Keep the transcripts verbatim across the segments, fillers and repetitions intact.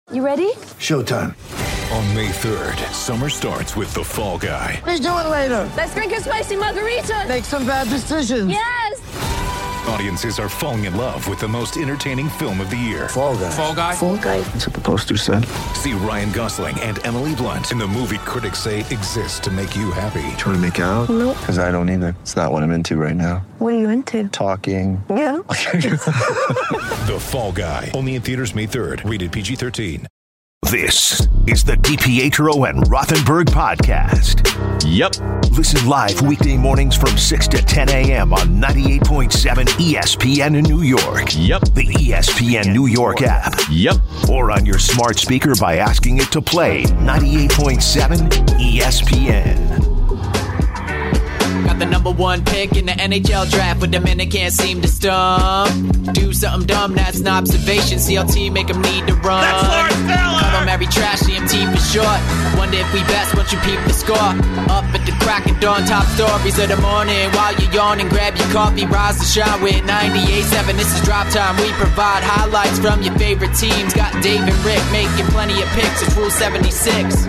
You ready? Showtime. On May third, summer starts with The Fall Guy. Let's do it later. Let's drink a spicy margarita. Make some bad decisions. Yes. Audiences are falling in love with the most entertaining film of the year. Fall Guy. Fall Guy. Fall Guy. That's what the poster said. See Ryan Gosling and Emily Blunt in the movie critics say exists to make you happy. Trying to make it out? Nope. Because I don't either. It's not what I'm into right now. What are you into? Talking. Yeah. The Fall Guy. Only in theaters May third. Rated P G thirteen. This is the DiPietro and Rothenberg podcast. Yep. Listen live weekday mornings from six to ten a.m. on ninety-eight point seven E S P N in New York. Yep. The E S P N New York app. Yep. Or on your smart speaker by asking it to play ninety-eight point seven E S P N. Got the number one pick in the N H L draft, but the men they can't seem to stump. Do something dumb, that's an observation. C L T make them need to run. That's Lawrence Taylor! Call them every trash, C M T for short. Wonder if we best once you peep the score. Up at the crack of dawn, top stories of the morning. While you're yawning, grab your coffee, rise to shine with ninety-eight point seven. This is Drop Time. We provide highlights from your favorite teams. Got Dave and Rick making plenty of picks. It's Rule seventy-six.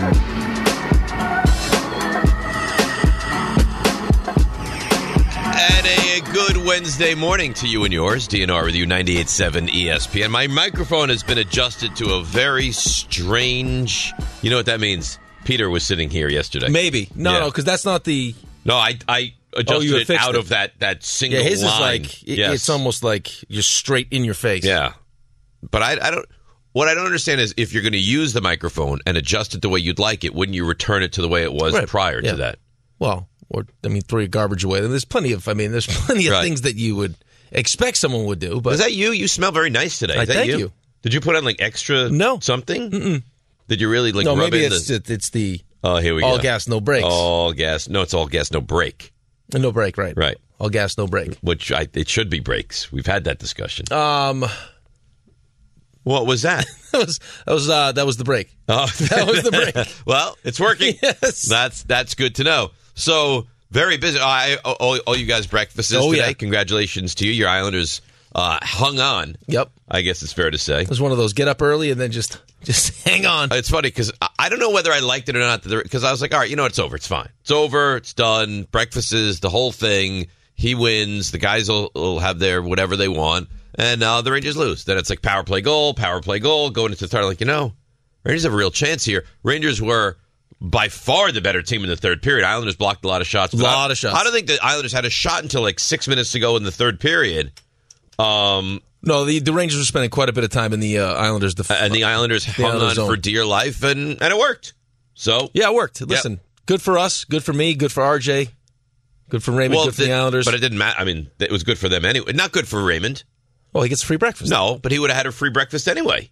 And a good Wednesday morning to you and yours. D N R with you, ninety-eight point seven E S P N. My microphone has been adjusted to a very strange... You know what that means? Peter was sitting here yesterday. Maybe. No, Yeah. no, because that's not the... No, I I adjusted Oh, you had it fixed out it. of that, that single Yeah, his line. is like... It, Yes. It's almost like you're straight in your face. Yeah. But I, I don't... What I don't understand is if you're going to use the microphone and adjust it the way you'd like it, wouldn't you return it to the way it was Right. prior Yeah. to that? Well, or, I mean, throw your garbage away. There's plenty of... I mean, there's plenty of Right. things that you would expect someone would do, but... Is that you? You smell very nice today. Is I that thank you? you. Did you put on like extra No. something? Mm-mm. Did you really like No, rub maybe in it's, the... it, it's the... Oh, here we all go. gas, no brakes. All gas. No, it's all gas, no brake. No brake, right. Right. All gas, no brake. Which I, it should be brakes. We've had that discussion. Um... What was that? That was that was uh, that was the break. Oh, That was the break. Well, it's working. Yes. That's that's good to know. So very busy. I all, all you guys breakfasts Oh, today. yeah. Congratulations to you. Your Islanders uh, hung on. Yep. I guess it's fair to say. It was one of those get up early and then just just hang on. It's funny because I, I don't know whether I liked it or not. Because I was like, all right, you know, it's over. It's fine. It's over. It's done. Breakfast is the whole thing. He wins. The guys will, will have their whatever they want. And uh, the Rangers lose. Then it's like power play goal, power play goal, going into the third. Like, you know, Rangers have a real chance here. Rangers were by far the better team in the third period. Islanders blocked a lot of shots. A lot of shots. I don't think the Islanders had a shot until like six minutes to go in the third period. Um, No, the the Rangers were spending quite a bit of time in the uh, Islanders. Def- and the Islanders the hung Islanders on zone. for dear life, and, and it worked. So Yeah, it worked. Listen, good for us, good for me, good for R J, good for Raymond, good for the, the- Islanders. But it didn't matter. I mean, it was good for them anyway. Not good for Raymond. Well, he gets free breakfast. No, but he would have had a free breakfast anyway.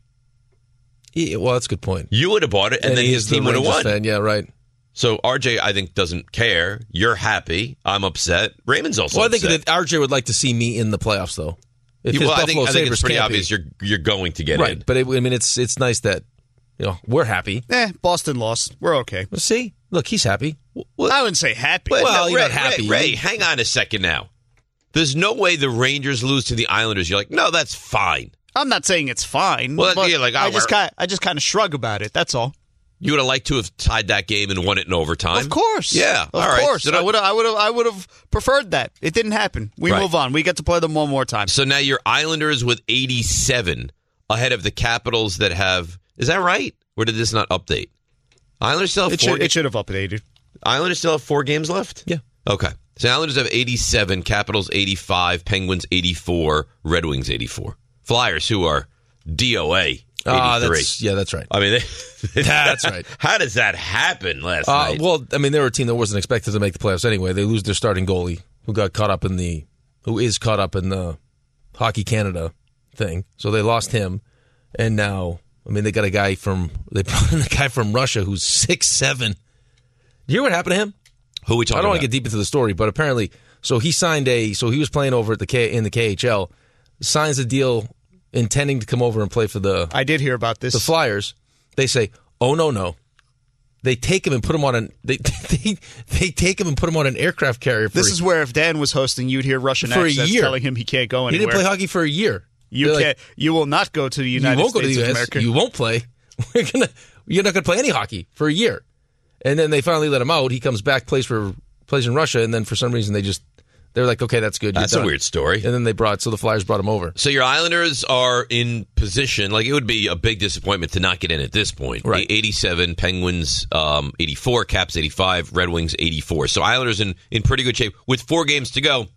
Yeah, well, that's a good point. You would have bought it, and, And then he his is the team would have Rangers won. fan. Yeah, right. So R J, I think, doesn't care. You're happy. I'm upset. Raymond's also Well, I think upset. that R J would like to see me in the playoffs, though. If Yeah, his well, I Buffalo think, I think Sabres it's pretty can't obvious be. you're you're going to get Right, in. but it, I mean, it's it's nice that you know we're happy. Eh, Boston lost. We're okay. Well, see, look, he's happy. Well, I wouldn't say happy. But Well, no, you're Ray, not happy. Ray, Ray, hang on a second now. There's no way the Rangers lose to the Islanders. You're like, no, that's fine. I'm not saying it's fine. Well, but yeah, like, I oh, just we're- kind I just kind of shrug about it. That's all. You would have liked to have tied that game and won it in overtime. Of course. Yeah. Of all right. course. So I now- would I would have I would have preferred that. It didn't happen. We Right. move on. We get to play them one more time. So now your Islanders with eighty-seven ahead of the Capitals that have. Is that right? Or did this not update? Islanders still have It four. should, it should have updated. Islanders still have four games left? Yeah. Okay. So Islanders have eighty-seven, Capitals eighty-five, Penguins eighty-four, Red Wings eighty-four. Flyers, who are D O A, eighty-three. Ah, that's yeah, that's right. I mean, they, That's right. How does that happen last Uh, night? well, I mean, they were a team that wasn't expected to make the playoffs anyway. They lose their starting goalie, who got caught up in the, who is caught up in the Hockey Canada thing. So they lost him, and now, I mean, they got a guy from they brought in a guy from Russia who's six seven. Do you hear what happened to him? Who are we talking I don't about? want to get deep into the story, but apparently, so he signed a, so he was playing over at the K in the K H L, signs a deal intending to come over and play for the I did hear about this. the Flyers. They say, "Oh no, no." They take him and put him on an they they, they take him and put him on an aircraft carrier. For This a, is where if Dan was hosting, you'd hear Russian For a accents year. telling him he can't go he anywhere. didn't play hockey for a year. You They're can't. like, You will not go to the you United won't go to States the of U S. America. You won't play. we're gonna you're not gonna play any hockey for a year. And then they finally let him out. He comes back, plays for plays in Russia, and then for some reason they just they're like, okay, that's good. You're That's done. a weird story. And then they brought so the Flyers brought him over. So your Islanders are in position. Like, it would be a big disappointment to not get in at this point. Right. eighty-seven, Penguins um, eighty-four, Caps eighty-five, Red Wings eighty-four. So Islanders in, in pretty good shape with four games to go.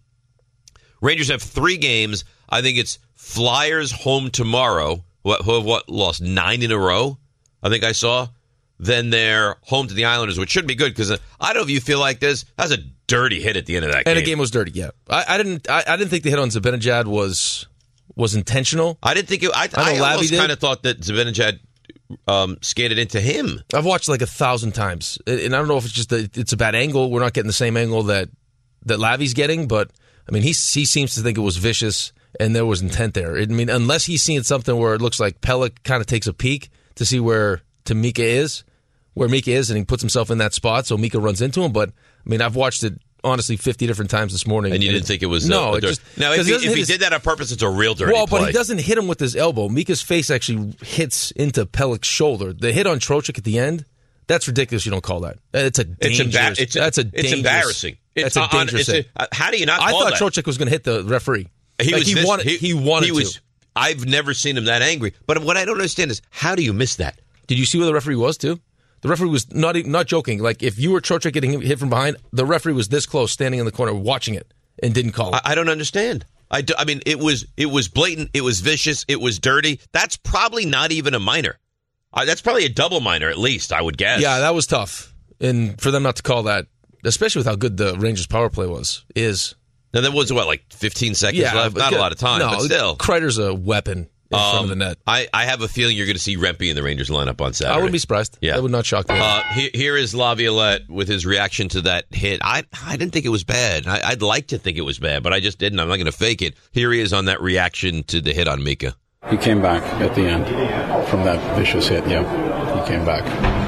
Rangers have three games. I think it's Flyers home tomorrow. What, who have what lost nine in a row? I think I saw. Then they're home to the Islanders, which should be good because I don't know if you feel like this. That was a dirty hit at the end of that game. And the game was dirty. Yeah, I, I didn't. I, I didn't think the hit on Zibanejad was was intentional. I didn't think it. I, I, I, know I almost did. kind of thought that Zibanejad um, skated into him. I've watched like a thousand times, and I don't know if it's just that it's a bad angle. We're not getting the same angle that that Lavi's getting, but I mean, he he seems to think it was vicious and there was intent there. I mean, unless he's seeing something where it looks like Pelech kind of takes a peek to see where to Mika is. Where Mika is, and he puts himself in that spot, so Mika runs into him. But I mean, I've watched it honestly fifty different times this morning, and you and didn't it, think it was no. A, a it just, now, if he, if he his, did that on purpose, it's a real dirty well, play. but he doesn't hit him with his elbow. Mika's face actually hits into Pelech's shoulder. The hit on Trocheck at the end, that's ridiculous. You don't call that. It's a dangerous. It's, emba- it's, that's a it's dangerous, embarrassing. It's that's a on, dangerous. it's a, how do you not? I call thought that? Trocheck was going to hit the referee. He like was he this, wanted. He, he wanted he was, to. I've never seen him that angry. But what I don't understand is how do you miss that? Did you see where the referee was too? The referee was not even, not joking. Like, if you were Trocheck getting hit from behind, the referee was this close, standing in the corner, watching it, and didn't call it. I, I don't understand. I, do, I mean, it was it was blatant. It was vicious. It was dirty. That's probably not even a minor. Uh, that's probably a double minor at least, I would guess. Yeah, that was tough. And for them not to call that, especially with how good the Rangers' power play was, is. Now, there was, what, like fifteen seconds Yeah, left? Not a lot of time, no, but still. Kreider's a weapon in Um, front of the net. I, I have a feeling you're going to see Rempe in the Rangers lineup on Saturday. I wouldn't be surprised. Yeah. That would not shock me. Uh, he, here is Laviolette with his reaction to that hit. I I didn't think it was bad. I, I'd like to think it was bad, but I just didn't. I'm not going to fake it. Here he is on that reaction to the hit on Mika. He came back at the end from that vicious hit, yeah. He came back.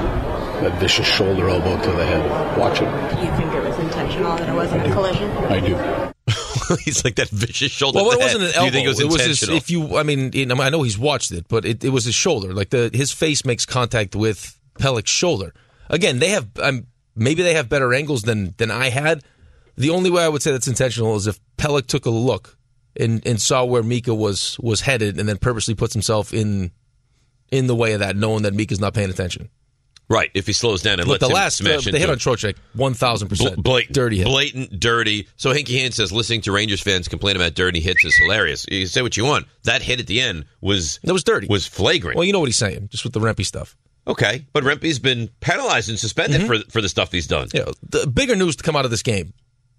That vicious shoulder elbow to the head. Watch it. You think it was intentional and it wasn't a collision? I do. He's like that vicious shoulder. Well, to it the wasn't head. an elbow. You think it was intentional? his, if you, I mean, you know, I know he's watched it, but it, it was his shoulder. Like the his face makes contact with Pelech's shoulder. Again, they have um, maybe they have better angles than than I had. The only way I would say that's intentional is if Pelech took a look and, and saw where Mika was was headed, and then purposely puts himself in in the way of that, knowing that Mika's not paying attention. Right, if he slows down and But lets the him last, smash the, into the hit it. on Trocheck, one thousand percent Blatant, dirty hit. Blatant, dirty. So Hinkie Hand says, listening to Rangers fans complain about dirty hits is hilarious. You say what you want. That hit at the end was That was dirty. was flagrant. Well, you know what he's saying, just with the Rempe stuff. Okay, but Rempe's been penalized and suspended Mm-hmm. for for the stuff he's done. Yeah, the bigger news to come out of this game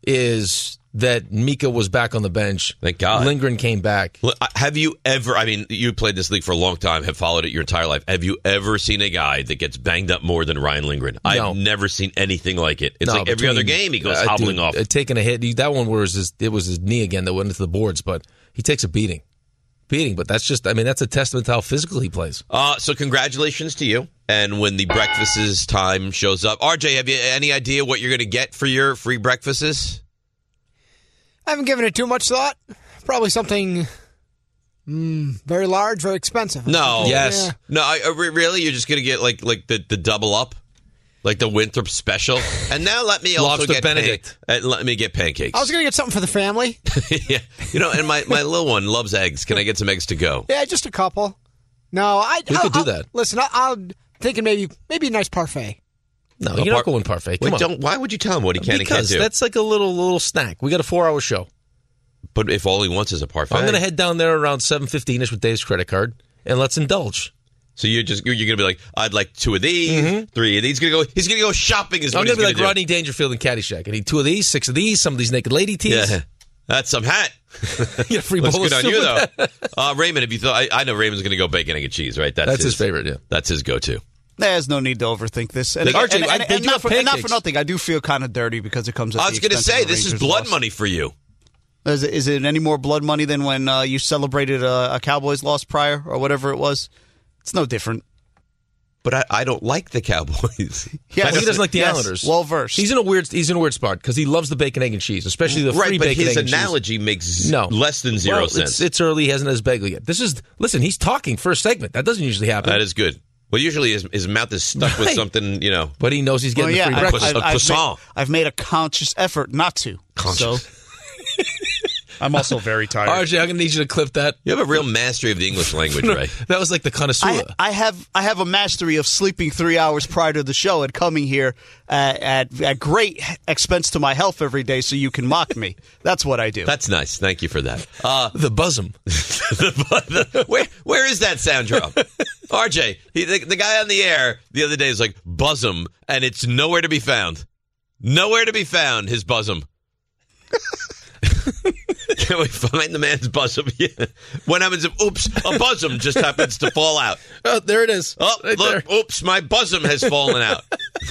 is that Mika was back on the bench. Thank God. Lindgren came back. Look, have you ever, I mean, you played this league for a long time, have followed it your entire life. Have you ever seen a guy that gets banged up more than Ryan Lindgren? No. I've never seen anything like it. It's No, like every between- other game he goes uh, hobbling dude, off. uh, taking a hit. That one was his, it was his knee again that went into the boards, but he takes a beating. Beating, but that's just, I mean, that's a testament to how physical he plays. Uh, so congratulations to you. And when the breakfasts time shows up, R J, have you any idea what you're going to get for your free breakfasts? I haven't given it too much thought. Probably something mm, very large, very expensive. No. Yes. Yeah. No, I, I- really? You're just going to get like like the, the double up? Like the Winthrop special? And now let me also Lobster get Benedict. Pan- uh, let me get pancakes. I was going to get something for the family. yeah. You know, and my, my little one loves eggs. Can I get some eggs to go? Yeah, just a couple. No, I. We I'll, could do I'll- that. Listen, I, I'm thinking maybe maybe a nice parfait. No, A you're par- not going parfait. Come Wait, on. don't, why would you tell him what he can and can't Because do? that's like a little little snack. We got a four-hour show. But if all he wants is a parfait. I'm going to head down there around seven fifteen-ish with Dave's credit card, and let's indulge. So you're just you're going to be like, I'd like two of these, three of these. He's going to go. He's going to go shopping. Is I'm what going he's to be like do. Rodney Dangerfield in Caddyshack. I need two of these, six of these, some of these naked lady tees. Yeah, that's some hat. Get a free Looks bowl of good on soup you with though. that. Uh, Raymond, have you thought? I, I know Raymond's going to go bacon, egg, and cheese, right? That's his favorite, yeah. That's his go-to. There's no need to overthink this. And, Look, and, R J, and, I- and, they and do not have for, and not for pancakes. nothing, I do feel kind of dirty because it comes at I the was going to expense say of the this is Rangers' blood loss. money for you. Is it, is it any more blood money than when uh, you celebrated a, a Cowboys loss prior or whatever it was? It's no different. But I, I don't like the Cowboys. Yes. Well, he doesn't like the Yes. Islanders. Well versed. He's in a weird. He's in a weird spot because he loves the bacon, egg, and cheese, especially the right, free but bacon, his egg, and cheese. analogy makes No. less than zero Well, sense. It's, it's early. He hasn't had his bagel yet. This is listen. He's talking first segment. That doesn't usually happen. That is good. Well, usually his, his mouth is stuck with Right. something, you know. But he knows he's getting Well, yeah, the free I've, breakfast. I've- a I've croissant. made, I've made a conscious effort not to. Conscious. So I'm also very tired. R J, I'm going to need you to clip that. You have a real mastery of the English language, Ray. That was like the connoisseur. I, I have I have a mastery of sleeping three hours prior to the show and coming here uh, at at great expense to my health every day, so you can mock me. That's what I do. That's nice. Thank you for that. Uh, the buzzum. the, the, where where is that sound drop? R J, he, the, the guy on the air the other day is like, buzzum, and it's nowhere to be found. Nowhere to be found, his buzzum. Can we find the man's bosom? Yeah. What happens if, oops, a bosom just happens to fall out? Oh, there it is. Oh, right look, there. oops, my bosom has fallen out.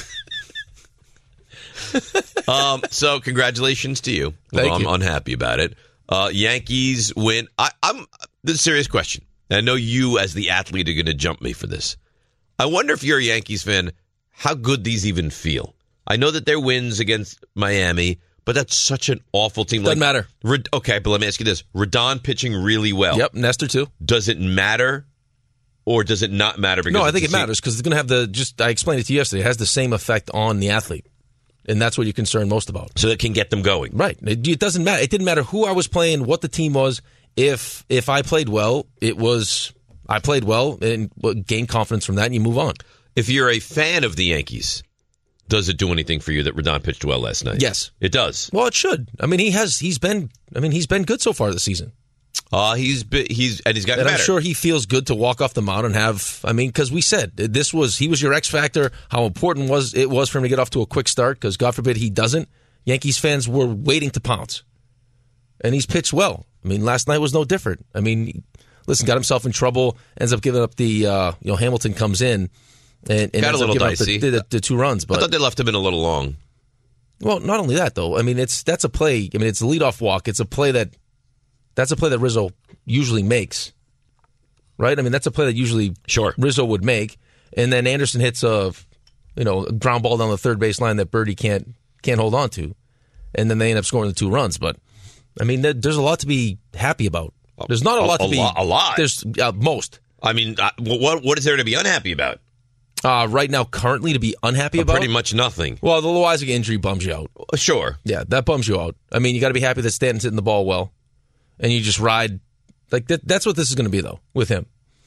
um, so congratulations to you. Thank Although you. I'm unhappy about it. Uh, Yankees win. I, I'm. This is a serious question. I know you, as the athlete, are going to jump me for this. I wonder if you're a Yankees fan, how good these even feel. I know that their wins against Miami, but that's such an awful team. Doesn't matter. Red- okay, but let me ask you this. Rodon pitching really well. Yep, Nestor too. Does it matter, or does it not matter? Because No, I it's think a it se- matters because it's going to have the, just, I explained it to you yesterday, it has the same effect on the athlete. And that's what you're concerned most about. So it can get them going. Right. It, it doesn't matter. It didn't matter who I was playing, what the team was. If if I played well, it was, I played well and gained confidence from that, and you move on. If you're a fan of the Yankees, does it do anything for you that Rodon pitched well last night? Yes. It does. Well, it should. I mean, he has, he's been, I mean, he's been good so far this season. Uh, he's be- he's and he's gotten And better. I'm sure he feels good to walk off the mound and have, I mean, because we said this was, he was your X factor, how important was it was for him to get off to a quick start, because God forbid he doesn't. Yankees fans were waiting to pounce. And he's pitched well. I mean, last night was no different. I mean, listen, got himself in trouble, ends up giving up the, uh, you know, Hamilton comes in and, and Got a ends up little giving up dicey. the, the, the two runs. I But thought they left him in a little long. well, not only that, though. I mean, it's that's a play. I mean, it's a leadoff walk. It's a play that that's a play that Rizzo usually makes, right? I mean, that's a play that usually Sure. Rizzo would make, and then Anderson hits a, you know, a ground ball down the third base line that Birdie can't can't hold on to, and then they end up scoring the two runs. But I mean, there, there's a lot to be happy about. There's not a, A- lot to a be lot- a lot. There's uh, most I mean, uh, what what is there to be unhappy about? uh, right now, currently, to be unhappy Uh, about. Pretty much nothing. Well, the Loizaga injury bums you out. Uh, Sure. Yeah, that bums you out. I mean, you got to be happy that Stanton's hitting the ball well, and you just ride. Like that, that's what this is going to be, though, with him.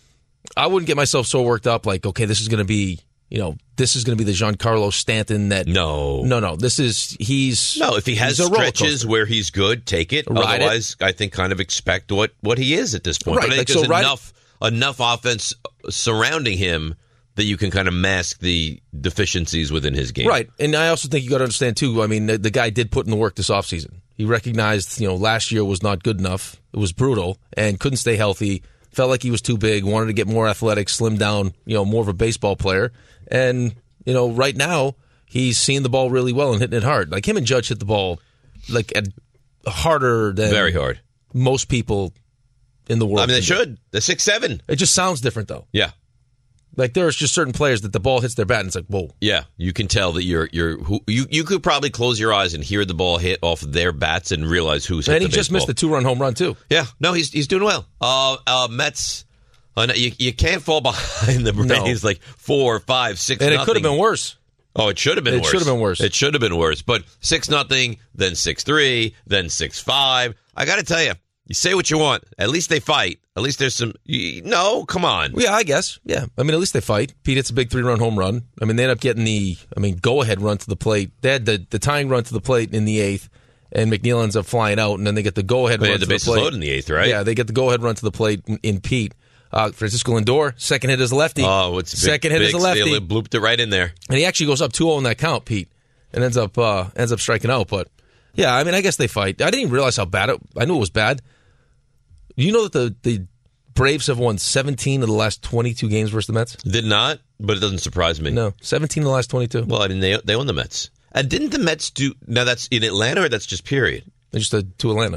I wouldn't get myself so worked up. Like, okay, this is going to be, you know, this is going to be the Giancarlo Stanton that. No. no, no. This is he's No, if he has he's a roller stretches coaster. where he's good, take it. Ride it. Otherwise, I think kind of expect what, what he is at this point. Right, But I think like, so there's ride it- enough enough offense surrounding him that you can kind of mask the deficiencies within his game. Right, and I also think you got to understand too. I mean, the, the guy did put in the work this offseason. He recognized, you know, last year was not good enough. It was brutal and couldn't stay healthy. Felt like he was too big. Wanted to get more athletic, slim down. You know, more of a baseball player. And you know, right now he's seeing the ball really well and hitting it hard. Like him and Judge hit the ball like at, harder than Very hard. most people in the world. I mean, they can do. should. They're six seven. It just sounds different though. Yeah. Like there's just certain players that the ball hits their bat and it's like, whoa. Yeah, you can tell that you're you're who, you you could probably close your eyes and hear the ball hit off their bats and realize who's hit And the he just baseball. missed a two-run home run too. Yeah, no, he's he's doing well. Uh, uh Mets, uh, no, you you can't fall behind the No. Rays like four, five, six. And it nothing. could have been worse. Oh, it should have been It worse. should have been worse. It should have been worse. But six nothing, then six three, then six five. I got to tell you, you say what you want. At least they fight. At least there's some. You, no, come on. Yeah, I guess. Yeah. I mean, at least they fight. Pete hits a big three-run home run. I mean, they end up getting the, I mean, go-ahead run to the plate. They had the, the tying run to the plate in the eighth, and McNeil ends up flying out, and then they get the go-ahead They run had to the the bases plate. loaded in the eighth, right? Yeah, they get the go-ahead run to the plate in, in Pete. Uh, Francisco Lindor, second hit as a lefty. Oh, it's a big, second hit big as a lefty. steal. It blooped it right in there. And he actually goes up two oh in that count, Pete, and ends up uh, ends up striking out. But yeah, I mean, I guess they fight. I didn't even realize how bad it. I knew it was bad. You know that the the Braves have won seventeen of the last twenty-two games versus the Mets. Did not, but it doesn't surprise me. No, seventeen of the last twenty-two. Well, I mean, they they own the Mets. And didn't the Mets do? Now that's in Atlanta, or that's just period. They just uh, to Atlanta.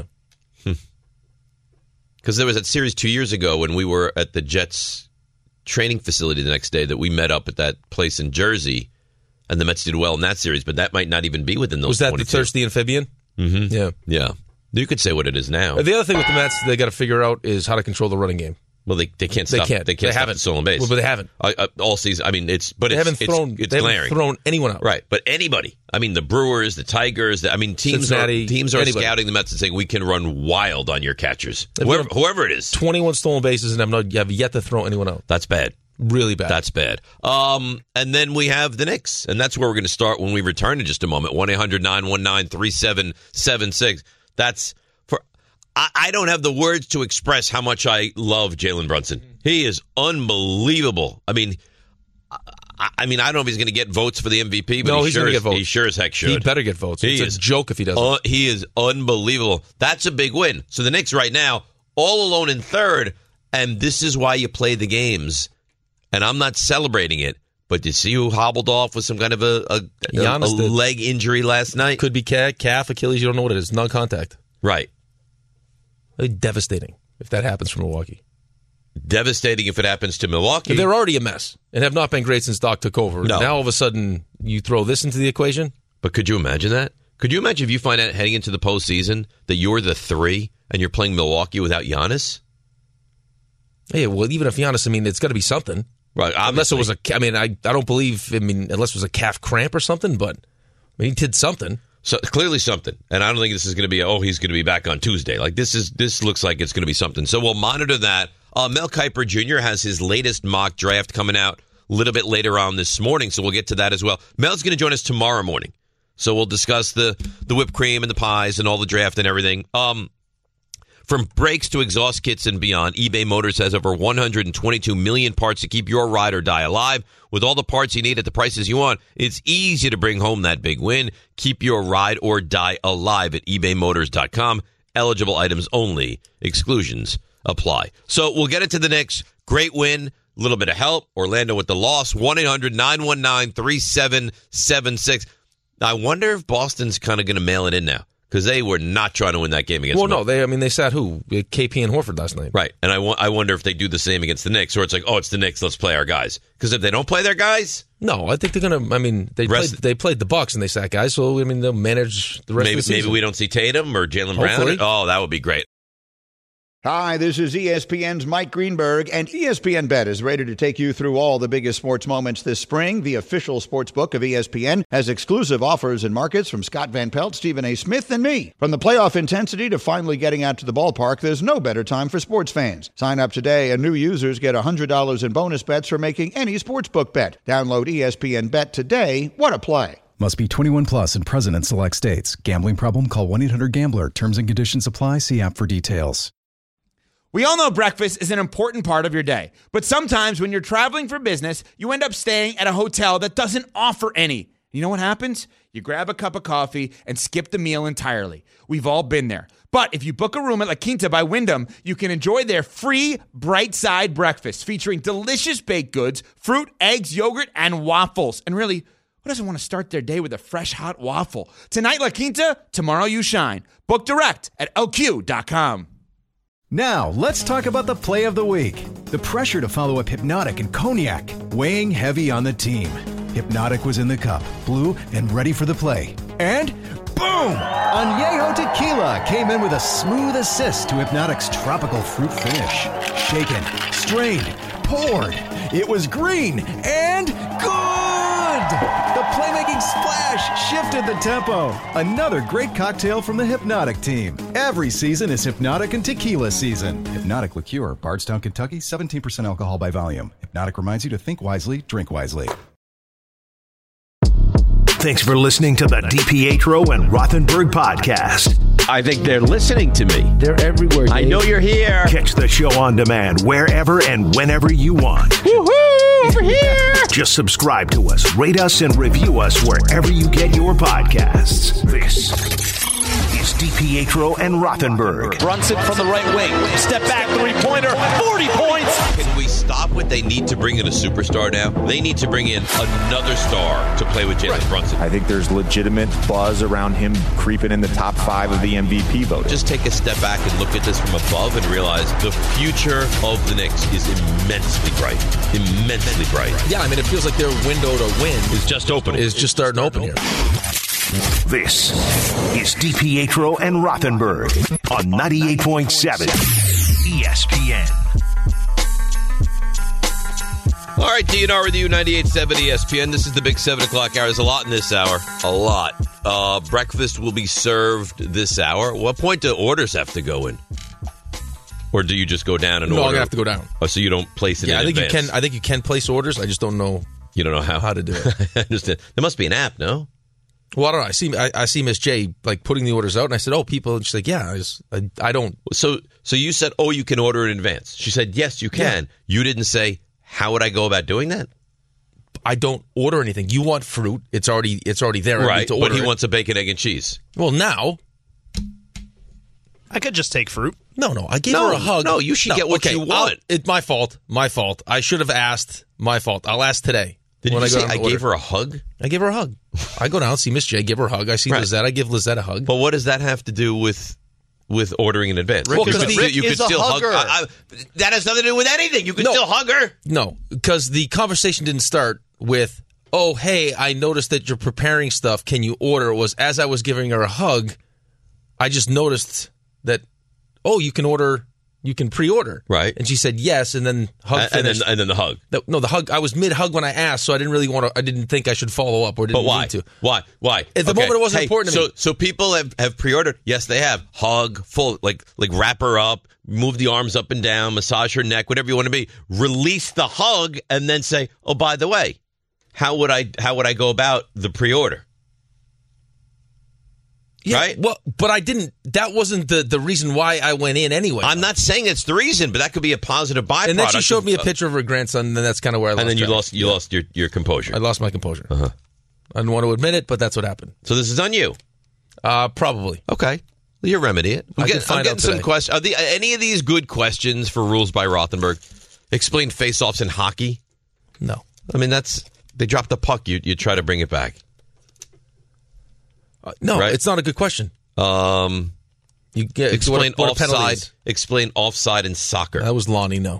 Because there was that series two years ago when we were at the Jets training facility the next day that we met up at that place in Jersey, and the Mets did well in that series, but that might not even be within those Was that twenty-two. the thirsty amphibian? Mm-hmm. Yeah. Yeah. You could say what it is now. The other thing with the Mets they got to figure out is how to control the running game. Well, they they can't They stop. can't. They can't They stop haven't. the stolen base. Well, but they haven't. Uh, uh, all season. I mean, it's but They it's, haven't it's, thrown. it's they glaring. haven't thrown anyone out. Right, but anybody. I mean, the Brewers, the Tigers. The, I mean, teams Cincinnati, are teams are anybody. scouting the Mets and saying we can run wild on your catchers, They've whoever, got whoever it is. twenty-one stolen bases and have not have yet to throw anyone out. That's bad. Really bad. That's bad. Um, and then we have the Knicks, and that's where we're going to start when we return in just a moment. one eight hundred nine one nine three seven seven six. That's for. I, I don't have the words to express how much I love Jalen Brunson. He is unbelievable. I mean, I, I mean, I don't know if he's going to get votes for the M V P, but No, he he's sure gonna is, get votes. He sure as heck should. He better get votes. He It's is, a joke if he doesn't. Uh, he is unbelievable. That's a big win. So the Knicks right now, all alone in third, and this is why you play the games. And I'm not celebrating it, but did you see who hobbled off with some kind of a, a, a, a Giannis did. leg injury last night? Could be calf, calf, Achilles. You don't know what it is. Non-contact. Right. Devastating if that happens for Milwaukee. Devastating if it happens to Milwaukee. They're already a mess and have not been great since Doc took over. No. Now all of a sudden you throw this into the equation. But could you imagine that? Could you imagine if you find out heading into the postseason that you're the three and you're playing Milwaukee without Giannis? Yeah, well, even if Giannis, I mean, it's got to be something. Right. Unless it obviously. was a, I mean, I, I don't believe, I mean, unless it was a calf cramp or something, but I mean, he did something. So clearly something, and I don't think this is going to be. Oh, he's going to be back on Tuesday. Like this is this looks like it's going to be something. So we'll monitor that. Uh, Mel Kiper Junior has his latest mock draft coming out a little bit later on this morning, so we'll get to that as well. Mel's going to join us tomorrow morning, so we'll discuss the the whipped cream and the pies and all the draft and everything. Um, from brakes to exhaust kits and beyond, eBay Motors has over one hundred twenty-two million parts to keep your ride or die alive. With all the parts you need at the prices you want, it's easy to bring home that big win. Keep your ride or die alive at ebay motors dot com. Eligible items only. Exclusions apply. So we'll get into the Knicks. Great win. A little bit of help. Orlando with the loss. one eight hundred nine one nine three seven seven six. I wonder if Boston's kind of going to mail it in now. Because they were not trying to win that game against Well, them. no, they. I mean, they sat who? K P and Horford last night. Right. And I, wa- I wonder if they do the same against the Knicks, or it's like, oh, it's the Knicks, let's play our guys. Because if they don't play their guys... No, I think they're going to, I mean, they Rest- played, they played the Bucks and they sat guys, so, I mean, they'll manage the rest Maybe, of the season. maybe we don't see Tatum or Jalen Brown. Hopefully. Oh, that would be great. Hi, this is E S P N's Mike Greenberg, and E S P N Bet is ready to take you through all the biggest sports moments this spring. The official sports book of E S P N has exclusive offers and markets from Scott Van Pelt, Stephen A. Smith, and me. From the playoff intensity to finally getting out to the ballpark, there's no better time for sports fans. Sign up today, and new users get one hundred dollars in bonus bets for making any sportsbook bet. Download E S P N Bet today. What a play. Must be twenty-one plus and present in select states. Gambling problem? Call one eight hundred gambler. Terms and conditions apply. See app for details. We all know breakfast is an important part of your day, but sometimes when you're traveling for business, you end up staying at a hotel that doesn't offer any. You know what happens? You grab a cup of coffee and skip the meal entirely. We've all been there. But if you book a room at La Quinta by Wyndham, you can enjoy their free Bright Side breakfast featuring delicious baked goods, fruit, eggs, yogurt, and waffles. And really, who doesn't want to start their day with a fresh, hot waffle? Tonight, La Quinta, tomorrow you shine. Book direct at L Q dot com. Now, let's talk about the play of the week. The pressure to follow up Hypnotic and Cognac, weighing heavy on the team. Hypnotic was in the cup, blue, and ready for the play. And boom! Añejo Tequila came in with a smooth assist to Hypnotic's tropical fruit finish. Shaken, strained, poured. It was green and good! The playmaking splash shifted the tempo. Another great cocktail from the Hypnotic team. Every season is Hypnotic and Tequila season. Hypnotic Liqueur, Bardstown, Kentucky, seventeen percent alcohol by volume. Hypnotic reminds you to think wisely, drink wisely. Thanks for listening to the DiPietro and Rothenberg podcast. I think they're listening to me. They're everywhere, Dave. I know you're here. Catch the show on demand wherever and whenever you want. Woohoo! Over here! Just subscribe to us, rate us, and review us wherever you get your podcasts. This is DiPietro and Rothenberg. Brunson from the right wing. Step back, three-pointer, forty points. Can we stop what they need to bring in a superstar now? They need to bring in another star to play with Jalen right. Brunson. I think there's legitimate buzz around him creeping in the top five of the M V P vote. Just take a step back and look at this from above and realize the future of the Knicks is immensely bright. Immensely bright. Yeah, I mean, it feels like their window to win is just open. Is just starting to open here. This is DiPietro and Rothenberg on ninety-eight point seven E S P N. All right, D N R with you, ninety-eight point seven E S P N. This is the big seven o'clock hour. There's a lot in this hour. A lot. Uh, breakfast will be served this hour. What point do orders have to go in? Or do you just go down and no, order? I'm going to have to go down. Oh, so you don't place it yeah, in I think advance? you can. I think you can place orders. I just don't know. You don't know how? How to do it. I understand. There must be an app, no? Well, I don't know. I see. I, I see Miss J like putting the orders out, and I said, "Oh, people." And she's like, "Yeah." I, just, I, I don't. So, so you said, "Oh, you can order in advance." She said, "Yes, you can." Yeah. You didn't say, "How would I go about doing that?" I don't order anything. You want fruit? It's already it's already there. Right, I need to order but he it. wants a bacon, egg, and cheese. Well, now I could just take fruit. No, no. I gave no, her a hug. No, you should no, get what okay, you want. I'll, it's my fault. My fault. I should have asked. My fault. I'll ask today. Did when you I go say down I to order. gave her a hug? I gave her a hug. I go down, see Miss J, give her a hug. I see Right. Lizette. I give Lizette a hug. But what does that have to do with with ordering in advance? Well, you could, Rick still, you could is a still hug hugger. I, I, that has nothing to do with anything. You could No. still hug her. No, because the conversation didn't start with, "Oh, hey, I noticed that you're preparing stuff. Can you order?" It was as I was giving her a hug, I just noticed that, "Oh, you can order, you can pre-order." Right. And she said yes, and then hug And, and finished. then and then the hug. The- no, the hug, I was mid-hug when I asked, so I didn't really want to, I didn't think I should follow up or didn't But why? need to. Why? Why? At the moment, it wasn't Hey, important to so, me. So people have, have pre-ordered. Yes, they have. Hug, full, like like wrap her up, move the arms up and down, massage her neck, whatever you want to be. Release the hug, and then say, "Oh, by the way, how would I how would I go about the pre-order?" Yeah, right? Well, but I didn't, that wasn't the, the reason why I went in anyway. I'm not saying it's the reason, but that could be a positive byproduct. And then she showed of- me a picture of her grandson, and then that's kind of where I lost And then you track. lost you lost your, your composure. I lost my composure. Uh-huh. I didn't want to admit it, but that's what happened. So this is on you. Uh, probably. Okay. Well, you remedy it. I'm I getting, can find I'm getting out some today. questions. Are the, any of these good questions for Rules by Rothenberg? Explain face-offs in hockey? No. I mean, that's they drop the puck. You you try to bring it back. Uh, no, Right? it's not a good question. Um, you get explain what are offside. penalties? Explain offside in soccer. That was Lonnie. No.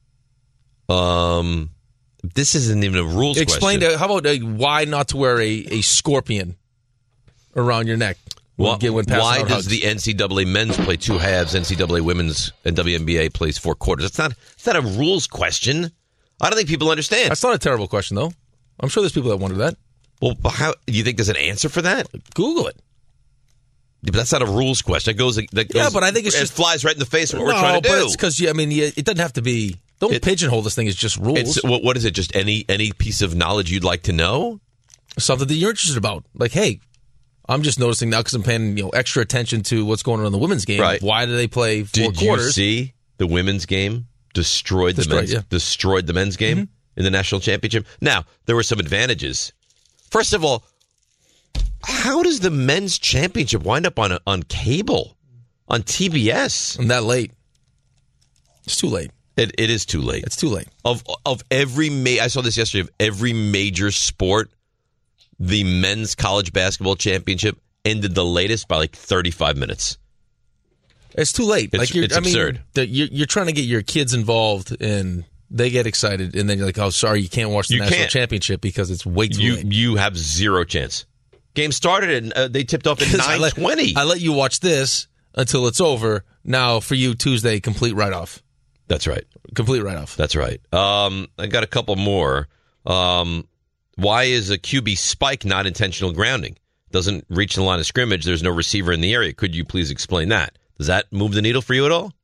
Um, this isn't even a rules Explain. question. To, how about uh, why not to wear a, a scorpion around your neck? when Why, you get- when passing why out does hugs? the N C double A men's play two halves, N C double A women's and W N B A plays four quarters? It's not. It's not a rules question. I don't think people understand. That's not a terrible question, though. I'm sure there's people that wonder that. Well, how do you think there's an answer for that? Google it. Yeah, but that's not a rules question. That goes. That goes Yeah, but I think it's it just- flies right in the face of what no, we're trying to but do. it's because I mean, you, it doesn't have to be. Don't It- pigeonhole this thing as just rules. It's what, what is it? Just any any piece of knowledge you'd like to know? Something that you're interested about. Like, hey, I'm just noticing now because I'm paying you know extra attention to what's going on in the women's game. Right. Why do they play four Did quarters? you see the women's game destroyed the Destroyed, men's yeah. destroyed the men's game Mm-hmm. in the national championship? Now there were some advantages. First of all, how does the men's championship wind up on on cable on T B S? I'm that late. It's too late. It it is too late. It's too late. Of of every ma- I saw this yesterday. Of every major sport, the men's college basketball championship ended the latest by like thirty-five minutes. It's too late. It's- like you're, it's I mean, absurd. the- you're, you're trying to get your kids involved, and they get excited, and then you're like, "Oh, sorry, you can't watch the You national can't. championship because it's way too You late." you have zero chance. Game started and uh, they tipped off at I nine let, twenty. I let you watch this until it's over. Now for you, Tuesday, complete write off. That's right. Complete write off. That's right. Um, I got a couple more. Um, why is a Q B spike not intentional grounding? Doesn't reach the line of scrimmage. There's no receiver in the area. Could you please explain that? Does that move the needle for you at all?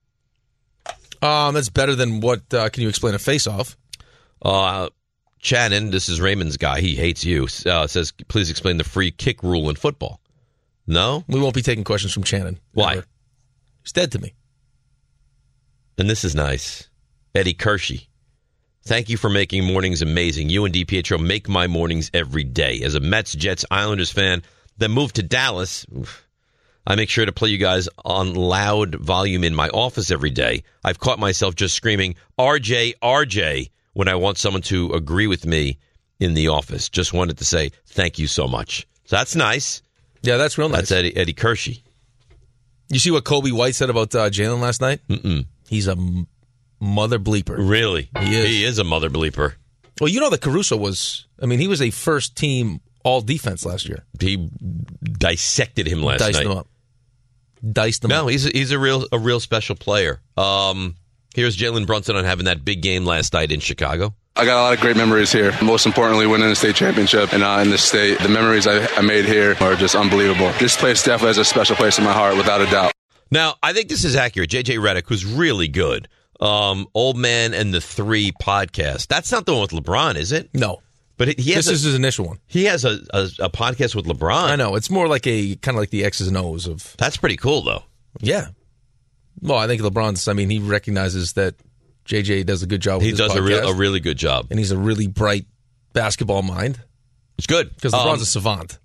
Um, that's better than what? Uh, can you explain a face off? Uh, Shannon, this is Raymond's guy. He hates you. Uh, says, please explain the free kick rule in football. No? We won't be taking questions from Shannon. Why? Ever. He's dead to me. And this is nice. Eddie Kershey. Thank you for making mornings amazing. You and DiPietro make my mornings every day. As a Mets, Jets, Islanders fan that moved to Dallas, oof, I make sure to play you guys on loud volume in my office every day. I've caught myself just screaming, R J, R J, when I want someone to agree with me in the office. Just wanted to say thank you so much. So that's nice. Yeah, that's real nice. That's Eddie, Eddie Kershey. You see what Kobe White said about uh, Jalen last night? Mm-mm. He's a m- mother bleeper. Really? He is. He is a mother bleeper. Well, you know that Caruso was, I mean, he was a first team all defense last year. He dissected him last Diced night. him up. Diced him no, up. he's a, he's a real a real special player. Um, here's Jalen Brunson on having that big game last night in Chicago. I got a lot of great memories here. Most importantly, winning the state championship and uh, in this state. The memories I, I made here are just unbelievable. This place definitely has a special place in my heart, without a doubt. Now, I think this is accurate. J J Redick, who's really good. Um, Old Man and the Three podcast. That's not the one with LeBron, is it? No. But he has this a, is his initial one. He has a, a, a podcast with LeBron. I know. It's more like a kind of like the X's and O's of. That's pretty cool, though. Yeah. Well, I think LeBron's. I mean, he recognizes that J J does a good job. With He his does a, podcast, real, a really good job, and he's a really bright basketball mind. It's good because LeBron's um, a savant.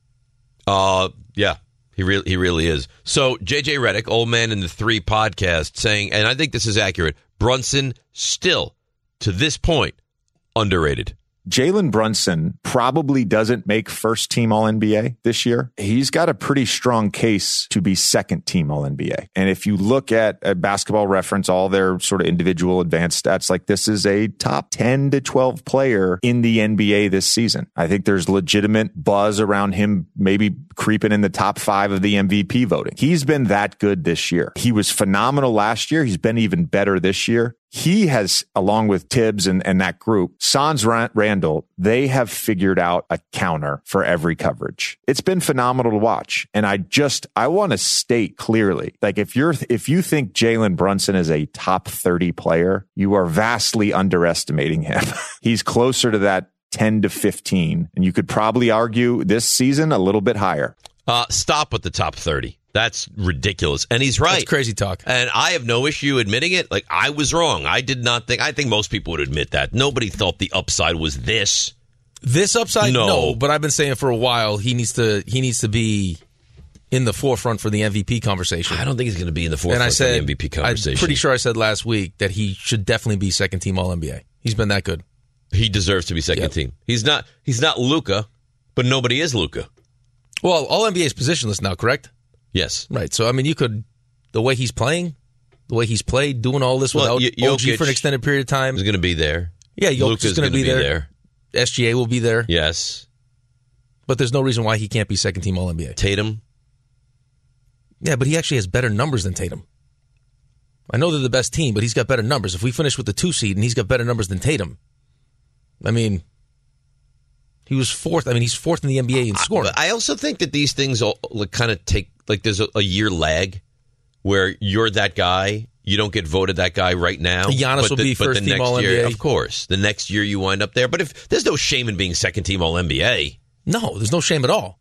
Uh, yeah, he really he really is. So J J Redick, Old Man and the Three podcast, saying, and I think this is accurate. Brunson still, to this point, underrated. Jalen Brunson probably doesn't make first team All N B A this year. He's got a pretty strong case to be second team All N B A. And if you look at a Basketball Reference, all their sort of individual advanced stats, like this is a top ten to twelve player in the N B A this season. I think there's legitimate buzz around him maybe creeping in the top five of the M V P voting. He's been that good this year. He was phenomenal last year. He's been even better this year. He has, along with Tibbs and, and that group, Sans Randall, they have figured out a counter for every coverage. It's been phenomenal to watch. And I just, I want to state clearly, like if you're, if you think Jalen Brunson is a top thirty player, you are vastly underestimating him. He's closer to that ten to fifteen. And you could probably argue this season a little bit higher. Uh, stop with the top thirty. That's ridiculous. And he's right. That's crazy talk. And I have no issue admitting it. Like, I was wrong. I did not think, I think most people would admit that. Nobody thought the upside was this. This upside? No. no. But I've been saying for a while, he needs to he needs to be in the forefront for the M V P conversation. I don't think he's going to be in the forefront and I said, for the M V P conversation. I'm pretty sure I said last week that he should definitely be second team All N B A. He's been that good. He deserves to be second yep. team. He's not He's not Luka, but nobody is Luka. Well, All N B A is positionless now, correct? Yes. Right. So, I mean, you could, the way he's playing, the way he's played, doing all this well, without y- O G for an extended period of time. He's going to be there. Yeah, Jokic is going to be, be there. there. S G A will be there. Yes. But there's no reason why he can't be second team All N B A. Tatum. Yeah, but he actually has better numbers than Tatum. I know they're the best team, but he's got better numbers. If we finish with the two seed and he's got better numbers than Tatum, I mean, he was fourth. I mean, he's fourth in the N B A in scoring. I also think that these things all, like, kind of take, like there's a, a year lag where you're that guy. You don't get voted that guy right now. Giannis but will the, be but first the team next All year, N B A. Of course. The next year you wind up there. But if there's no shame in being second team All N B A. No, there's no shame at all.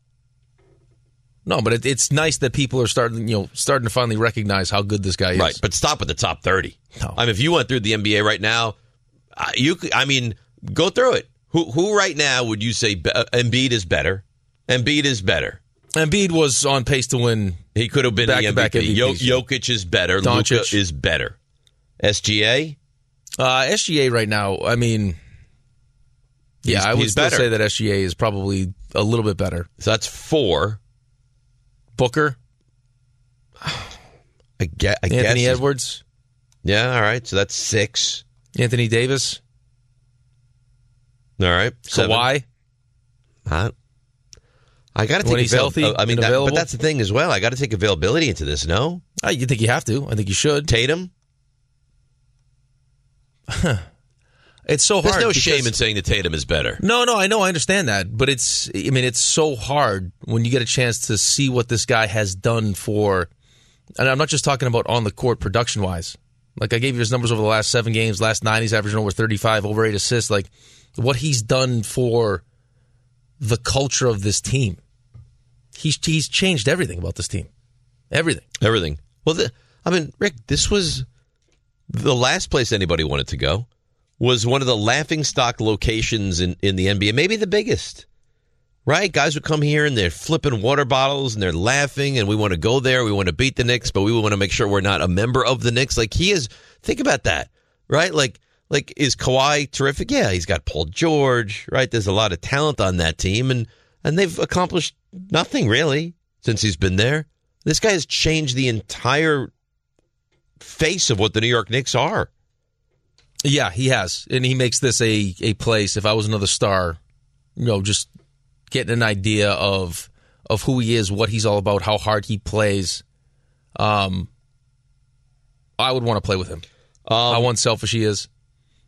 No, but it, it's nice that people are starting, you know, starting to finally recognize how good this guy is. Right, but stop at the top thirty. No. I mean, if you went through the N B A right now, uh, you could, I mean, go through it. Who who right now would you say be- uh, Embiid is better? Embiid is better. Embiid was on pace to win. He could have been the M V P. Yo- Jokic is better. Doncic Luka is better. S G A? Uh, S G A right now, I mean, yeah, He's- I would he's still better. say that S G A is probably a little bit better. So that's four. Booker? I get. I Anthony guess he's- Edwards? Yeah, all right. So that's six. Anthony Davis? All right. Seven. Kawhi? Huh? I got to When take he's avail- healthy uh, I mean, and that, available? but that's the thing as well. I got to take availability into this. No, Uh, you think you have to? I think you should. Tatum. It's so There's hard. no because- shame in saying that Tatum is better. No, no, I know, I understand that, but it's, I mean, it's so hard when you get a chance to see what this guy has done for, and I'm not just talking about on the court production wise. Like I gave you his numbers over the last seven games, last nine, he's averaging over thirty-five, over eight assists. Like what he's done for the culture of this team. He's he's changed everything about this team, everything, everything. Well, the, I mean, Rick, this was the last place anybody wanted to go. Was one of the laughingstock locations in, in the N B A, maybe the biggest, right? Guys would come here and they're flipping water bottles and they're laughing, and we want to go there. We want to beat the Knicks, but we want to make sure we're not a member of the Knicks. Like he is, think about that, right? Like, like is Kawhi terrific? Yeah, he's got Paul George, right? There's a lot of talent on that team, and and they've accomplished nothing really since he's been there. This guy has changed the entire face of what the New York Knicks are. Yeah, he has, and he makes this a, a place. If I was another star, you know, just getting an idea of of who he is, what he's all about, how hard he plays. Um, I would want to play with him. Um, how unselfish he is.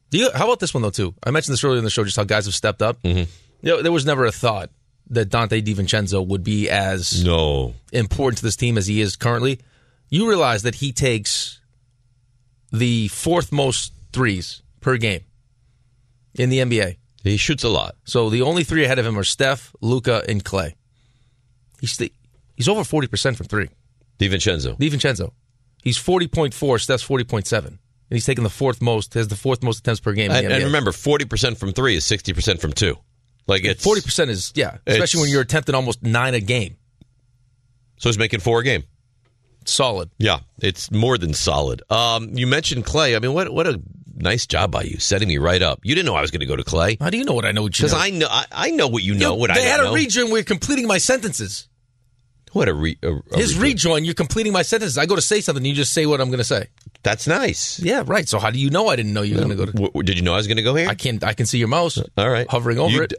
Do you, how about this one, though, too? I mentioned this earlier in the show, just how guys have stepped up. Mm-hmm. You know, there was never a thought that Dante DiVincenzo would be as no. important to this team as he is currently. You realize that he takes the fourth most threes per game in the N B A. He shoots a lot. So the only three ahead of him are Steph, Luka, and Clay. He's the, he's over forty percent from three. DiVincenzo. DiVincenzo. He's forty point four, Steph's forty point seven. And he's taking the fourth most, has the fourth most attempts per game in And, the N B A. and remember, forty percent from three is sixty percent from two. Like it's forty percent is, yeah, especially when you're attempting almost nine a game. So he's making four a game. Solid. Yeah, it's more than solid. Um, you mentioned Clay. I mean, what what a nice job by you, setting me right up. You didn't know I was going to go to Clay. How do you know what I know? Because I know I, I know what you know. Dude, what they I had don't a know. rejoin where you're completing my sentences. What a, re, a, a His rejoin. rejoin, you're completing my sentences. I go to say something, you just say what I'm going to say. That's nice. Yeah, right. So how do you know I didn't know you were No. going to go to? W- did you know I was going to go here? I can I can see your mouse. All right, hovering over You it. d-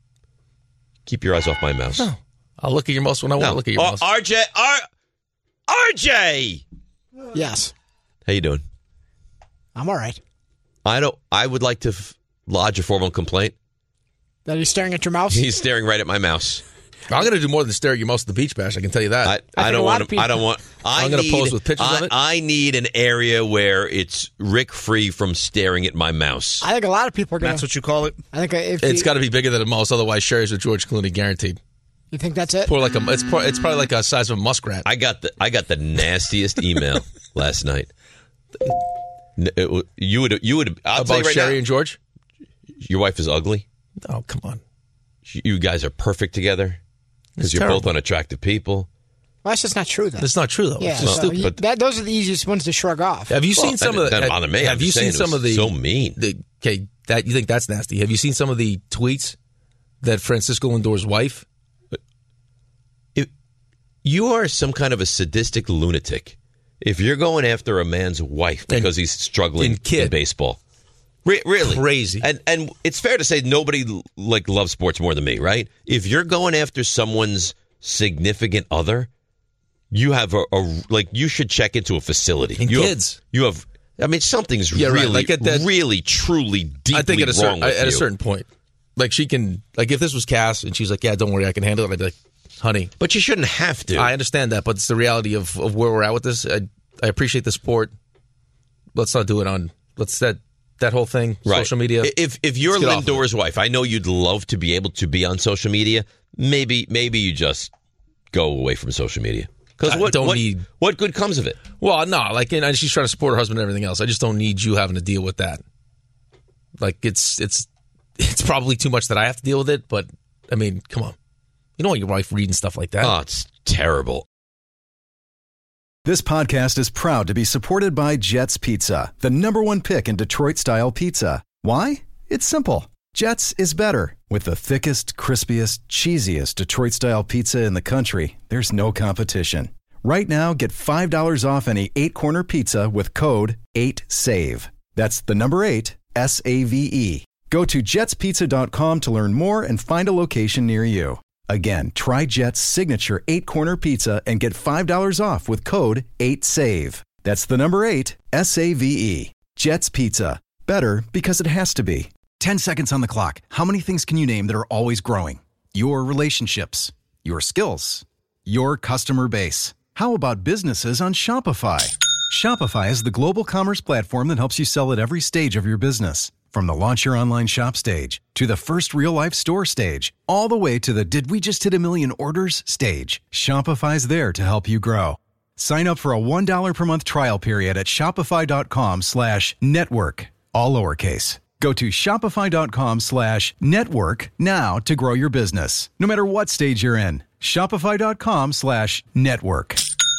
Keep your eyes off my mouse. No. I'll look at your mouse when I want No. to look at your Oh, mouse. R J, R, R J. Yes. How you doing? I'm all right. I don't. I would like to f- lodge a formal complaint. That he's staring at your mouse? He's staring right at my mouse. I'm going to do more than stare at your mouse at the beach bash. I can tell you that. I, I don't want. I don't want. I I'm going to need- pose with pictures I, of it. I need an area where it's Rick free from staring at my mouse. I think a lot of people are going to. That's what you call it? I think if It's you, got to be bigger than a mouse, otherwise Sherry's with George Clooney, guaranteed. You think that's it? Pour like a, it's, pour, it's probably like a size of a muskrat. I got the. I got the nastiest email last night. N- it w- You would. You would. I'll tell you About right Sherry now, and George? your wife is ugly. Oh, come on. You guys are perfect together because It's you're terrible. both unattractive people. Well, that's just not true, then. That's not true, though. Yeah, It's just so stupid. you- but- that, those are the easiest ones to shrug off. Have you Well, seen some that of the? doesn't have- bother me. I'm Have you just seen saying it some was of the? so mean. The, okay, that you think that's nasty. Have you seen some of the tweets that Francisco Lindor's wife? If you are some kind of a sadistic lunatic if you're going after a man's wife because he's struggling and kid. in baseball. Re- really Crazy. And and it's fair to say nobody like loves sports more than me, right? If you're going after someone's significant other, you have a, a like you should check into a facility. And you kids. Have, you have I mean something's Yeah, right. really Like at that- really truly deeply I think at a certain wrong with at a you. certain point, like she can, like if this was Cass and she's like, "Yeah, don't worry, I can handle it," I'd be like, "Honey," but you shouldn't have to. I understand that, but it's the reality of, of where we're at with this. I I appreciate the sport. Let's not do it on. Let's that that whole thing. Right. Social media. If if you're Let's get off of Lindor's wife, I know you'd love to be able to be on social media. Maybe maybe you just go away from social media because I what don't what, need- what good comes of it? Well, no, like and she's trying to support her husband and everything else. I just don't need you having to deal with that. Like it's it's it's probably too much that I have to deal with it. But I mean, come on, you don't want your wife reading stuff like that. Oh, it's terrible. This podcast is proud to be supported by Jets Pizza, the number one pick in Detroit-style pizza. Why? It's simple. Jets is better. With the thickest, crispiest, cheesiest Detroit-style pizza in the country, there's no competition. Right now, get five dollars off any eight-corner pizza with code eight save. That's the number eight, S A V E. Go to jets pizza dot com to learn more and find a location near you. Again, try Jet's signature eight-corner pizza and get five dollars off with code eight save. That's the number eight, S A V E. Jet's Pizza. Better because it has to be. ten seconds on the clock. How many things can you name that are always growing? Your relationships, your skills, your customer base. How about businesses on Shopify? Shopify is the global commerce platform that helps you sell at every stage of your business. From the launch your online shop stage to the first real-life store stage, all the way to the did we just hit a million orders stage, Shopify's there to help you grow. Sign up for a one dollar per month trial period at shopify.com slash network, all lowercase. Go to shopify.com slash network now to grow your business, no matter what stage you're in. Shopify.com slash network.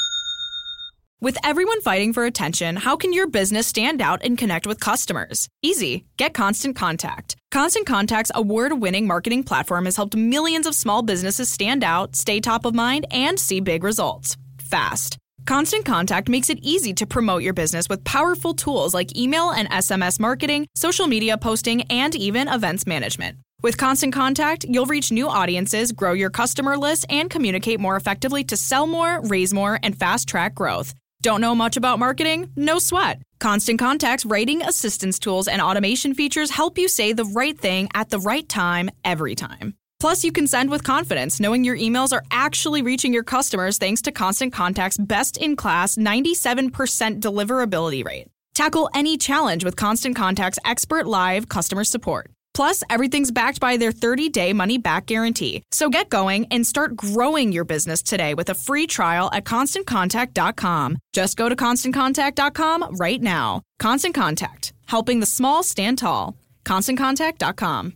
With everyone fighting for attention, how can your business stand out and connect with customers? Easy. Get Constant Contact. Constant Contact's award-winning marketing platform has helped millions of small businesses stand out, stay top of mind, and see big results fast. Constant Contact makes it easy to promote your business with powerful tools like email and S M S marketing, social media posting, and even events management. With Constant Contact, you'll reach new audiences, grow your customer list, and communicate more effectively to sell more, raise more, and fast-track growth. Don't know much about marketing? No sweat. Constant Contact's writing assistance tools and automation features help you say the right thing at the right time, every time. Plus, you can send with confidence, knowing your emails are actually reaching your customers thanks to Constant Contact's best-in-class ninety-seven percent deliverability rate. Tackle any challenge with Constant Contact's expert live customer support. Plus, everything's backed by their thirty-day money-back guarantee. So get going and start growing your business today with a free trial at constant contact dot com. Just go to constant contact dot com right now. Constant Contact, helping the small stand tall. constant contact dot com.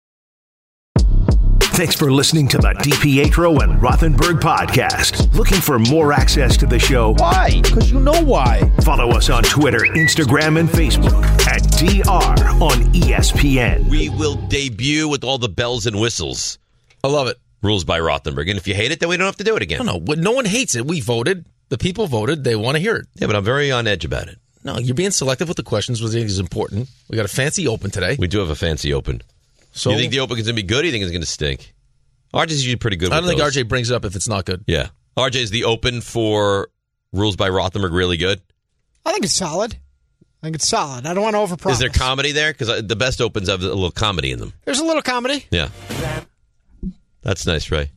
Thanks for listening to the DiPietro and Rothenberg podcast. Looking for more access to the show? Why? Because you know why. Follow us on Twitter, Instagram, and Facebook at D R on E S P N. We will debut with all the bells and whistles. I love it. Rules by Rothenberg. And if you hate it, then we don't have to do it again. No, no, no one hates it. We voted. The people voted. They want to hear it. Yeah, but I'm very on edge about it. No, you're being selective with the questions, which I think is important. We got a fancy open today. We do have a fancy open. So you think the open is going to be good, or you think it's going to stink? R J's usually pretty good with I don't think those. R J brings it up if it's not good. Yeah. R J, is the open for Rules by Rothenberg really good? I think it's solid. I think it's solid. I don't want to overpromise. Is there comedy there? Because the best opens have a little comedy in them. There's a little comedy. Yeah. That's nice, Ray.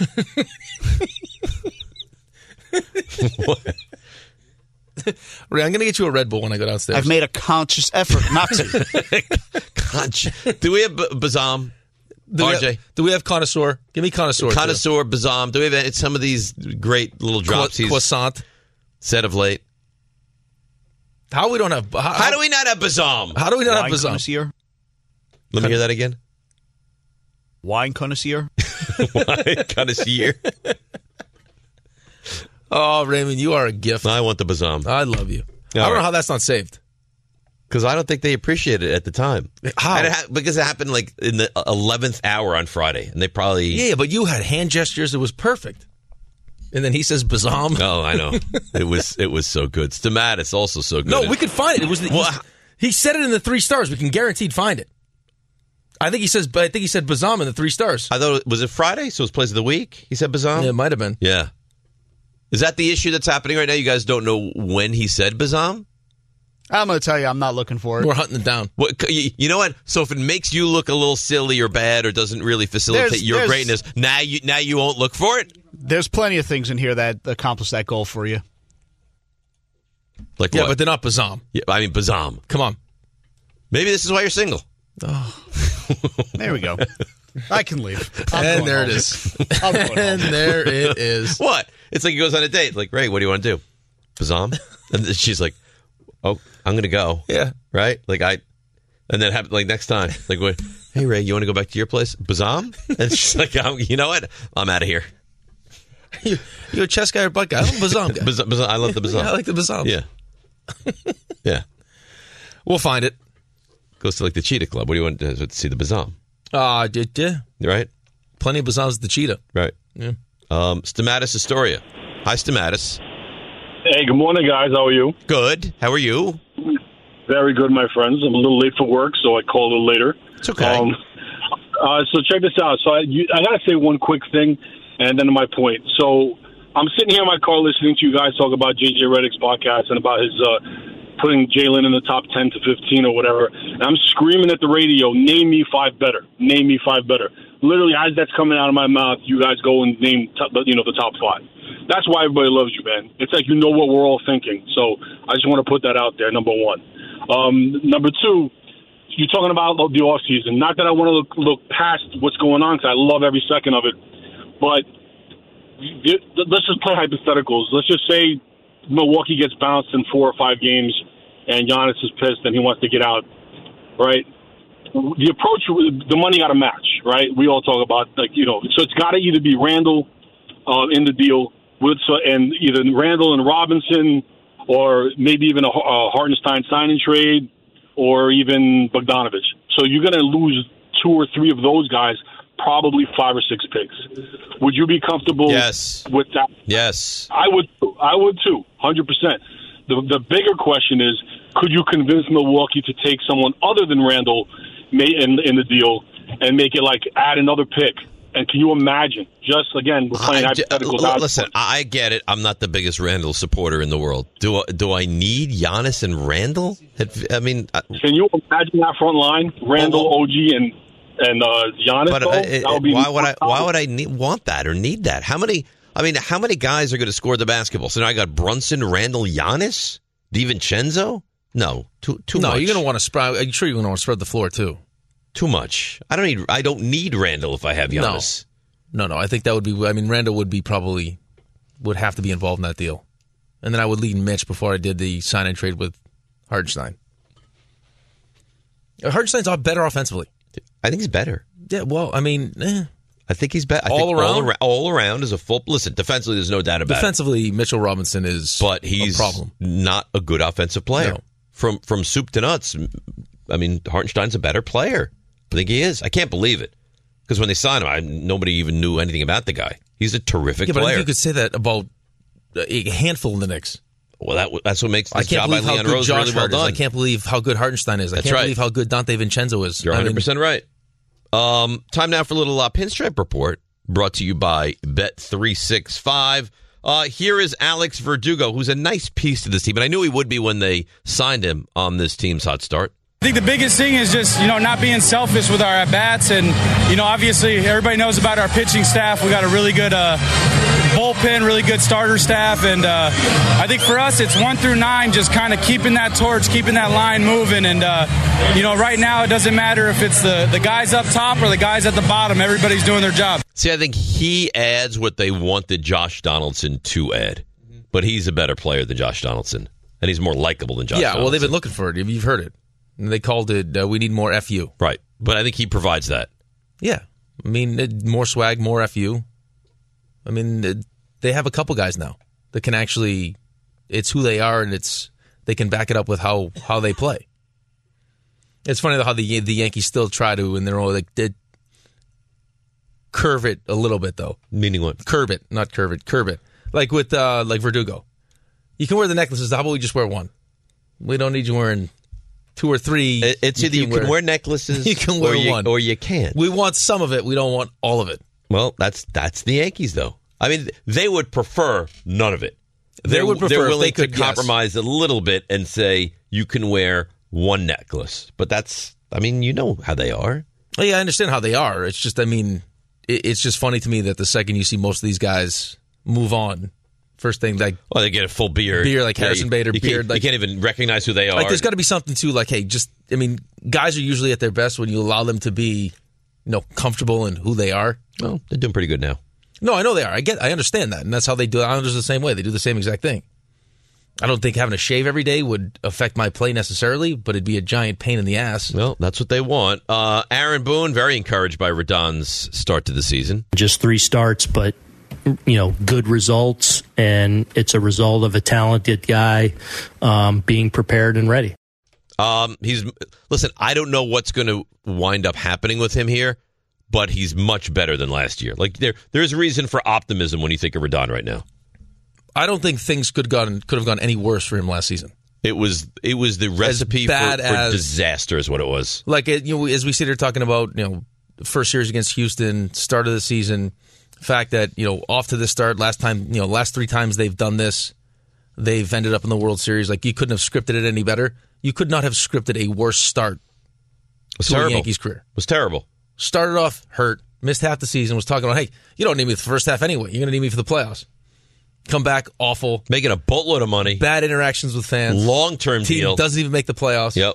What? Ray, I'm going to get you a Red Bull when I go downstairs. I've made a conscious effort not to. Conscious. Do we have B- Bazam? Do R we, J? have, do we have connoisseur? Give me connoisseur. Connoisseur, Bazam. Do we have some of these great little drops he's croissant said of late? How we don't have... How, how do we not have Bazam? How do we not Wine have Bazam? Connoisseur? Let me hear that again. Wine connoisseur? Wine connoisseur? Oh, Raymond, you are a gift. I want the Bazam. I love you. All I don't right. know how that's not saved. Because I don't think they appreciated it at the time. How? And it ha- because it happened like in the eleventh hour on Friday. And they probably... Yeah, but you had hand gestures. It was perfect. And then he says Bazam. Oh, I know. It was it was so good. Stamatis also so good. No, we could find it. It was the, Well, he said it in the three stars. We can guaranteed find it. I think he says. I think he said Bazam in the three stars. I thought it was it Friday, so it was plays of the week. He said Bazam. Yeah, it might have been. Yeah. Is that the issue that's happening right now? You guys don't know when he said Bazam? I'm going to tell you, I'm not looking for it. We're hunting it down. What, you, you know what? So if it makes you look a little silly or bad or doesn't really facilitate There's- your there's- greatness, now you now you won't look for it. There's plenty of things in here that accomplish that goal for you. Like Yeah, what? but they're not Bazam. Yeah, I mean Bazam. Come on. Maybe this is why you're single. Oh. There we go. I can leave. I'm and going there home. it is. I'm going and home. there it is. What? It's like he goes on a date. Like, Ray, what do you want to do? Bazam? And then she's like, oh, I'm going to go. Yeah. Right? Like, I, and then have, like next time, like, what? Hey, Ray, you want to go back to your place? Bazam? And she's like, I'm, you know what? I'm out of here. You, you a chess guy or butt guy? I'm a Bazam guy. Bazam, Bazam, I love the Bazam. Yeah, I like the Bazam. Yeah. Yeah. We'll find it. Goes to like the Cheetah Club. What do you want to see? The Bazam. Ah, uh, yeah. Right? Plenty of Bazams at the Cheetah. Right. Yeah. Um, Stamatis Astoria. Hi, Stamatis. Hey, good morning, guys. How are you? Good. How are you? Very good, my friends. I'm a little late for work, so I called a little later. It's okay. Um, uh, so check this out. So I, you, I got to say one quick thing, and then to my point. So I'm sitting here in my car listening to you guys talk about J J Redick's podcast and about his uh, putting Jalen in the top ten to fifteen or whatever. And I'm screaming at the radio, name me five better. Name me five better. Literally, as that's coming out of my mouth, you guys go and name top, you know the top five. That's why everybody loves you, man. It's like you know what we're all thinking. So I just want to put that out there, number one. Um, number two, you're talking about the offseason. Not that I want to look, look past what's going on, because I love every second of it. But let's just play hypotheticals. Let's just say Milwaukee gets bounced in four or five games, and Giannis is pissed and he wants to get out, right? The approach, the money got to match, right? We all talk about, like, you know, so it's got to either be Randall uh, in the deal, with so, and either Randall and Robinson, or maybe even a, a Hartenstein signing trade, or even Bogdanovich. So you're going to lose two or three of those guys, probably five or six picks. Would you be comfortable yes. with that? Yes. I would. I would too, one hundred percent. The the bigger question is, could you convince Milwaukee to take someone other than Randall in, in the deal and make it like add another pick And can you imagine? Just, again, we're playing I, hypothetical uh, listen, I get it. I'm not the biggest Randall supporter in the world. Do I, do I need Giannis and Randall? I mean, I, can you imagine that front line? Randall, O G, and and uh, Giannis. But though? uh, That would be why would I? Why would I need, want that or need that? How many? I mean, how many guys are going to score the basketball? So now I got Brunson, Randall, Giannis, DiVincenzo. No, too too no, much. you're going to want to spread. I'm sure you're going to want to spread the floor too. Too much. I don't need. I don't need Randall if I have Giannis. No, no, no. I think that would be. I mean, Randall would be probably would have to be involved in that deal, and then I would lead Mitch before I did the sign and trade with Hartenstein. Hartenstein's better offensively. I think he's better. Yeah. Well, I mean, eh. I think he's better. All around, all around, all around is a full. Listen, defensively, there's no doubt about defensively, it. Defensively, Mitchell Robinson is, but he's a problem. Not a good offensive player. No. From from soup to nuts. I mean, Hartenstein's a better player. I think he is. I can't believe it. Because when they signed him, I, nobody even knew anything about the guy. He's a terrific yeah, but player. I think you could say that about a handful of the Knicks. Well, that, that's what makes this I can't job by believe how Leon good Rose Josh really well Hart is. done. I can't believe how good Hartenstein is. I That's can't right. believe how good Dante Vincenzo is. You're one hundred percent I mean, right. Um, time now for a little uh, pinstripe report brought to you by Bet three sixty-five. Uh, here is Alex Verdugo, who's a nice piece to this team, and I knew he would be when they signed him on this team's hot start. I think the biggest thing is just, you know, not being selfish with our at-bats. And, you know, obviously everybody knows about our pitching staff. We got a really good uh, bullpen, really good starter staff. And uh, I think for us, it's one through nine, just kind of keeping that torch, keeping that line moving. And, uh, you know, right now it doesn't matter if it's the, the guys up top or the guys at the bottom. Everybody's doing their job. See, I think he adds what they wanted Josh Donaldson to add. But he's a better player than Josh Donaldson. And he's more likable than Josh yeah, Donaldson. well, they've been looking for it. You've heard it. And they called it, uh, we need more F U. Right. But I think he provides that. Yeah. I mean, it, more swag, more F U. I mean, it, they have a couple guys now that can actually, it's who they are, and it's they can back it up with how, how they play. It's funny how the the Yankees still try to, and they're all like, they curve it a little bit, though. Meaning what? Curve it, not curve it, curve it. Like with uh, like Verdugo. You can wear the necklaces. How about we just wear one? We don't need you wearing two or three. It's either you can, you can wear, wear necklaces you can wear or you, one. or you can't. We want some of it. We don't want all of it. Well, that's that's the Yankees, though. I mean, they would prefer none of it. They they're, would prefer they're willing if they could, to compromise yes. a little bit and say you can wear one necklace. But that's, I mean, you know how they are. Oh, yeah, I understand how they are. It's just, I mean, it, it's just funny to me that the second you see most of these guys move on, first thing, like, well, they get a full beard, beard like yeah, Harrison you, Bader, you beard, can't, like you can't even recognize who they are. Like, there's got to be something too. Like, hey, just, I mean, guys are usually at their best when you allow them to be, you know, comfortable in who they are. Well, they're doing pretty good now. No, I know they are. I get, I understand that, and that's how they do it. Islanders the same way. They do the same exact thing. I don't think having to shave every day would affect my play necessarily, but it'd be a giant pain in the ass. Well, that's what they want. Uh, Aaron Boone, very encouraged by Rodon's start to the season. Just three starts, but you know, good results, and it's a result of a talented guy um, being prepared and ready. Um, he's listen. I don't know what's going to wind up happening with him here, but he's much better than last year. Like there, there's reason for optimism when you think of Rodon right now. I don't think things could gone could have gone any worse for him last season. It was it was the recipe for, bad for as- disaster, is what it was. Like it, you know, as we sit here talking about, you know, first series against Houston, start of the season, fact that, you know, off to this start, last time, you know, last three times they've done this, they've ended up in the World Series. Like, you couldn't have scripted it any better. You could not have scripted a worse start was to terrible. a Yankees career. It was terrible. Started off hurt, missed half the season, was talking about, hey, you don't need me for the first half anyway. You're going to need me for the playoffs. Come back awful. Making a boatload of money. Bad interactions with fans. Long-term Team deal. Doesn't even make the playoffs. Yep.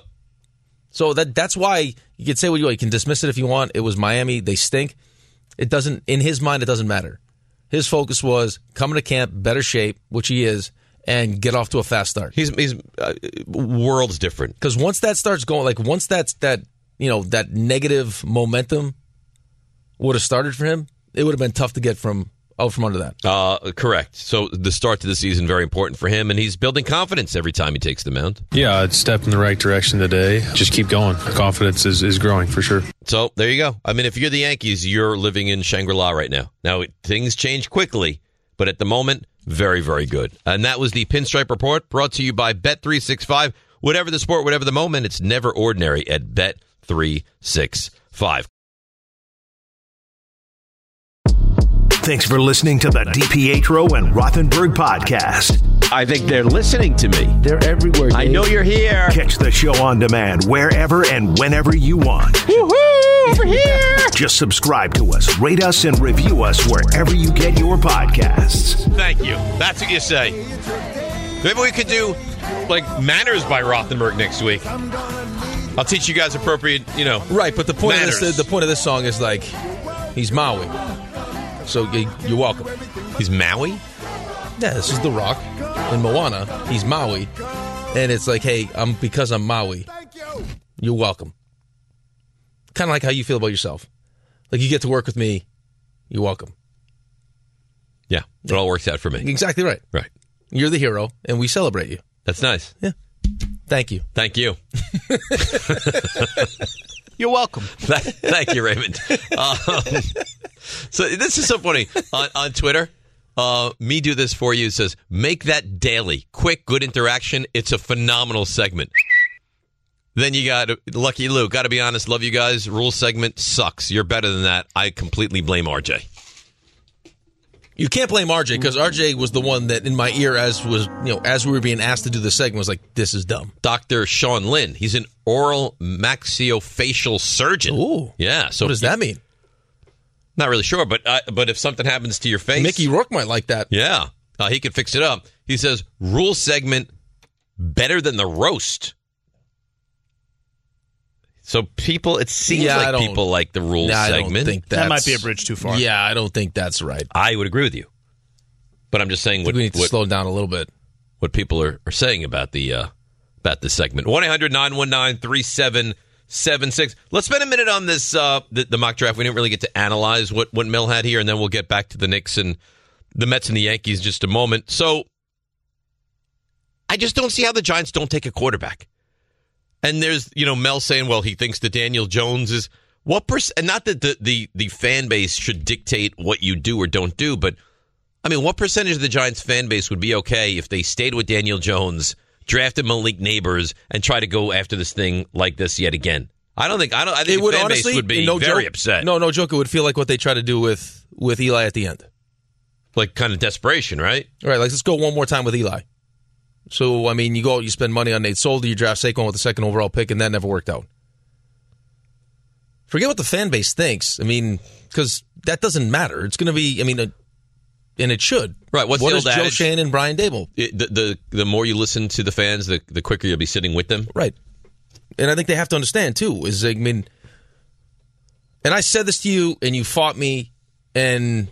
So that that's why you can say what you want. You can dismiss it if you want. It was Miami. They stink. It doesn't, in his mind, it doesn't matter. His focus was coming to camp, better shape, which he is, and get off to a fast start. He's he's uh, worlds different. Because once that starts going, like once that's that, you know, that negative momentum would have started for him, it would have been tough to get from out from under that. Uh, correct. So the start to the season, very important for him, and he's building confidence every time he takes the mound. Yeah, it's a step in the right direction today. Just keep going. Confidence is, is growing for sure. So there you go. I mean, if you're the Yankees, you're living in Shangri-La right now. Now, it, things change quickly, but at the moment, very, very good. And that was the Pinstripe Report, brought to you by Bet three sixty-five. Whatever the sport, whatever the moment, it's never ordinary at Bet three sixty-five. Thanks for listening to the DiPietro and Rothenberg podcast. I think they're listening to me. They're everywhere, Dave. I know you're here. Catch the show on demand wherever and whenever you want. Woohoo! Over here! Just subscribe to us, rate us, and review us wherever you get your podcasts. Thank you. That's what you say. Maybe we could do, like, Manners by Rothenberg next week. I'll teach you guys appropriate, you know, right. But the point manners. of this, the point of this song is like, he's Maui, so you're welcome. He's Maui? Yeah, this is The Rock in Moana. He's Maui, and it's like, hey, I'm because I'm Maui. You're welcome. Kind of like how you feel about yourself. Like you get to work with me. You're welcome. Yeah, it all works out for me. Exactly right. Right. You're the hero, and we celebrate you. That's nice. Yeah. Thank you. Thank you. You're welcome. Thank you, Raymond. Um, so this is so funny. On, on Twitter, uh, me do this for you. It says, make that daily. Quick, good interaction. It's a phenomenal segment. Then you got Lucky Lou. Got to be honest. Love you guys. Rule segment sucks. You're better than that. I completely blame R J. You can't blame R J because R J was the one that in my ear as was you know as we were being asked to do the segment was like, this is dumb. Doctor Sean Lynn. He's an oral maxillofacial surgeon. Ooh. Yeah. So what does that mean? Not really sure, but uh, but if something happens to your face, Mickey Rourke might like that. Yeah, uh, he could fix it up. He says rule segment better than the roast. So people, it seems yeah, like people like the rules nah, segment. I don't think that might be a bridge too far. Yeah, I don't think that's right. I would agree with you, but I'm just saying I what think we need to what, slow down a little bit. What people are, are saying about the uh, about this segment. one eight hundred nine one nine three seven seven six. Let's spend a minute on this uh, the, the mock draft. We didn't really get to analyze what what Mel had here, and then we'll get back to the Knicks and the Mets and the Yankees in just a moment. So I just don't see how the Giants don't take a quarterback. And there's, you know, Mel saying, well, he thinks that Daniel Jones is what percent, and not that the, the, the fan base should dictate what you do or don't do, but I mean, what percentage of the Giants fan base would be okay if they stayed with Daniel Jones, drafted Malik Neighbors, and try to go after this thing like this yet again? I don't think, I don't, I think it the would, fan honestly, base would be no very joke, upset. No, no joke. It would feel like what they try to do with, with Eli at the end. Like kind of desperation, right? All right, like, let's go one more time with Eli. So, I mean, you go out, you spend money on Nate Solder, you draft Saquon with the second overall pick, and that never worked out. Forget what the fan base thinks. I mean, because that doesn't matter. It's going to be, I mean, a, and it should. Right. What's what the is old Joe adage? Shane and Brian Dable? It, the, the the more you listen to the fans, the the quicker you'll be sitting with them. Right. And I think they have to understand, too, is, I mean, and I said this to you, and you fought me, and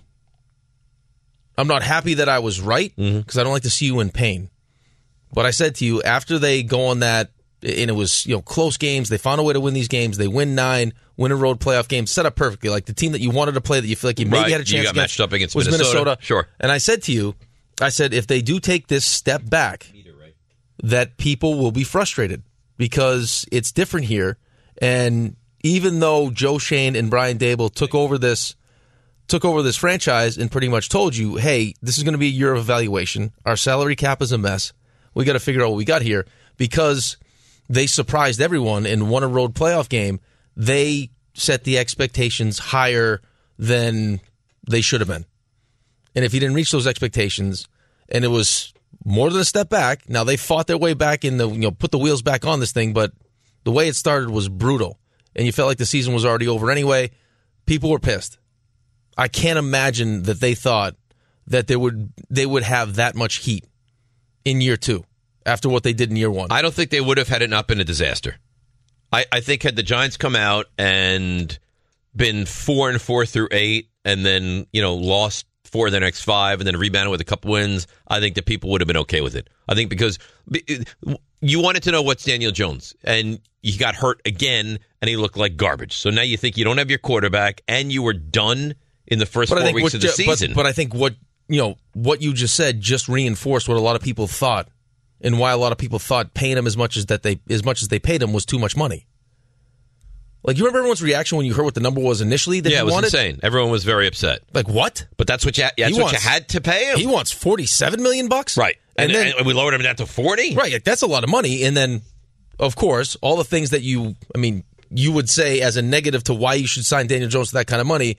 I'm not happy that I was right, because mm-hmm. I don't like to see you in pain. But I said to you, after they go on that, and it was, you know, close games, they found a way to win these games, they win nine, win a road playoff game, set up perfectly, like the team that you wanted to play that you feel like you maybe right. had a chance you got against, matched up against was Minnesota. Minnesota. Sure. And I said to you, I said, if they do take this step back, that people will be frustrated because it's different here. And even though Joe Shane and Brian Dable took over this took over this franchise and pretty much told you, hey, this is going to be a year of evaluation. Our salary cap is a mess. We got to figure out what we got here. Because they surprised everyone and won a road playoff game, they set the expectations higher than they should have been. And if you didn't reach those expectations, and it was more than a step back, now they fought their way back in the, you know, put the wheels back on this thing, but the way it started was brutal. And you felt like the season was already over anyway. People were pissed. I can't imagine that they thought that they would they would have that much heat in year two after what they did in year one. I don't think they would have had it not been a disaster. I, I think had the Giants come out and been four and four through eight and then, you know, lost four of their next five and then rebounded with a couple wins, I think that people would have been okay with it. I think because you wanted to know what's Daniel Jones, and he got hurt again and he looked like garbage. So now you think you don't have your quarterback and you were done in the first but four I think weeks what, of the but, season. But I think what you know what you just said just reinforced what a lot of people thought, and why a lot of people thought paying him as much as that they as much as they paid him was too much money. Like, you remember everyone's reaction when you heard what the number was initially that yeah, he it was wanted? insane. Everyone was very upset. Like, what? But that's what you that's He what wants- you had to pay him. He wants forty-seven million bucks, right? And, And then- and we lowered him down to forty. Right, like, that's a lot of money. And then, of course, all the things that you, I mean, you would say as a negative to why you should sign Daniel Jones for that kind of money,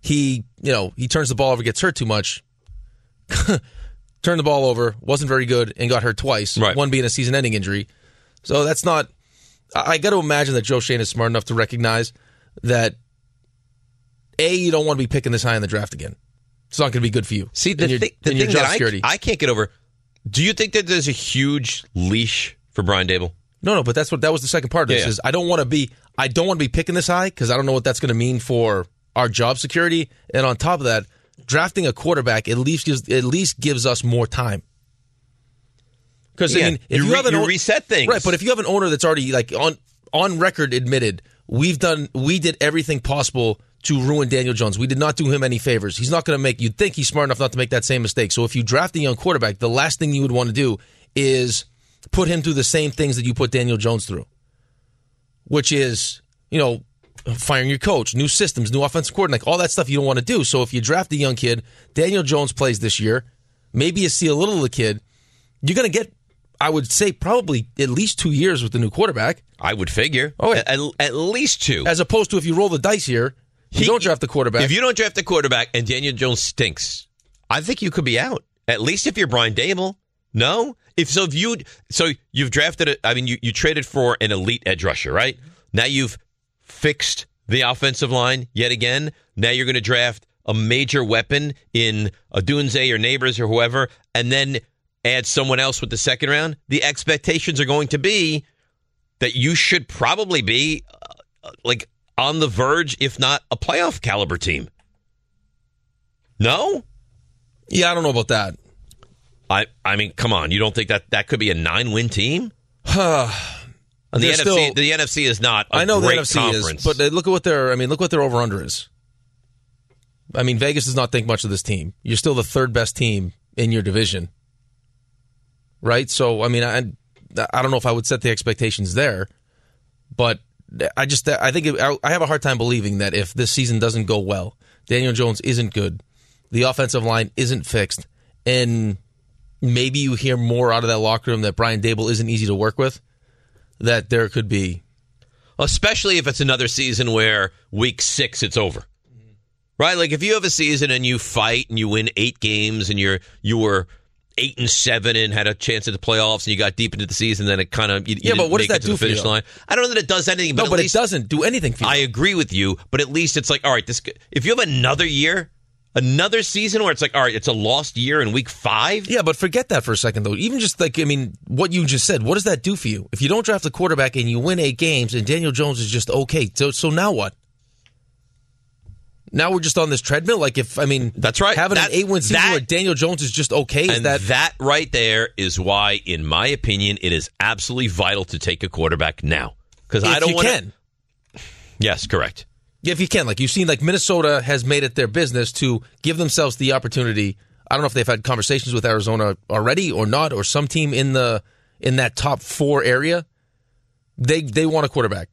he, you know, he turns the ball over, gets hurt too much, turned the ball over, wasn't very good, and got hurt twice, right. one being a season-ending injury. So that's not... I, I got to imagine that Joe Schoen is smart enough to recognize that, A, you don't want to be picking this high in the draft again. It's not going to be good for you. See, the, your, thi- the your thing job that security. I, I can't get over, do you think that there's a huge leash for Brian Daboll? No, no, but that's what that was the second part of this. Yeah, yeah. Is I don't want to be I don't want to be picking this high because I don't know what that's going to mean for our job security. And on top of that, drafting a quarterback at least gives at least gives us more time. Because Yeah, I mean, if you you, re- have an you own- reset things. right? But if you have an owner that's already like on on record admitted, we've done we did everything possible to ruin Daniel Jones. We did not do him any favors. He's not going to make. You'd think he's smart enough not to make that same mistake. So if you draft a young quarterback, the last thing you would want to do is put him through the same things that you put Daniel Jones through, which is, you know, firing your coach, new systems, new offensive coordinator, like all that stuff you don't want to do. So if you draft a young kid, Daniel Jones plays this year, maybe you see a little of the kid, you're going to get, I would say, probably at least two years with the new quarterback. I would figure. Oh, yeah. at, at least two. As opposed to if you roll the dice here, you He- don't draft the quarterback. If you don't draft the quarterback and Daniel Jones stinks, I think you could be out. At least if you're Brian Daboll. No? If so, if you so you've drafted it. I mean, you, you traded for an elite edge rusher, right? Now you've fixed the offensive line yet again. Now you're going to draft a major weapon in Odunze or Neighbors or whoever, and then add someone else with the second round. The expectations are going to be that you should probably be uh, like on the verge, if not a playoff caliber team. No? Yeah, I don't know about that. I I mean, come on. You don't think that that could be a nine-win team? And the N F C, still- the N F C is not a I know the great N F C conference. is, but uh, look at what their I mean, look what their over under is. I mean, Vegas does not think much of this team. You're still the third best team in your division, right? So, I mean, I I don't know if I would set the expectations there, but I just I think it, I I have a hard time believing that if this season doesn't go well, Daniel Jones isn't good, the offensive line isn't fixed, and maybe you hear more out of that locker room that Brian Daboll isn't easy to work with, that there could be. Especially if it's another season where week six it's over. Right? Like if you have a season and you fight and you win eight games and you're you were eight and seven and had a chance at the playoffs and you got deep into the season, then it kind of you, Yeah, you but what didn't does make that it to do the for finish you? line. I don't know that it does anything, but No, at but least it doesn't do anything for you. I agree with you, but at least it's like, all right, this if you have another year, another season where it's like, all right, it's a lost year in week five. Yeah, but forget that for a second, though. Even just like, I mean, what you just said, what does that do for you? If you don't draft a quarterback and you win eight games and Daniel Jones is just okay, so so now what? Now we're just on this treadmill? Like if, I mean, that's right. Having That- an eight-win season that- where Daniel Jones is just okay, is And that... that right there is why, in my opinion, it is absolutely vital to take a quarterback now. Because I If don't you want can. Yes, correct. If you can. Like you've seen, like Minnesota has made it their business to give themselves the opportunity. I don't know if they've had conversations with Arizona already or not, or some team in the in that top four area. They they want a quarterback.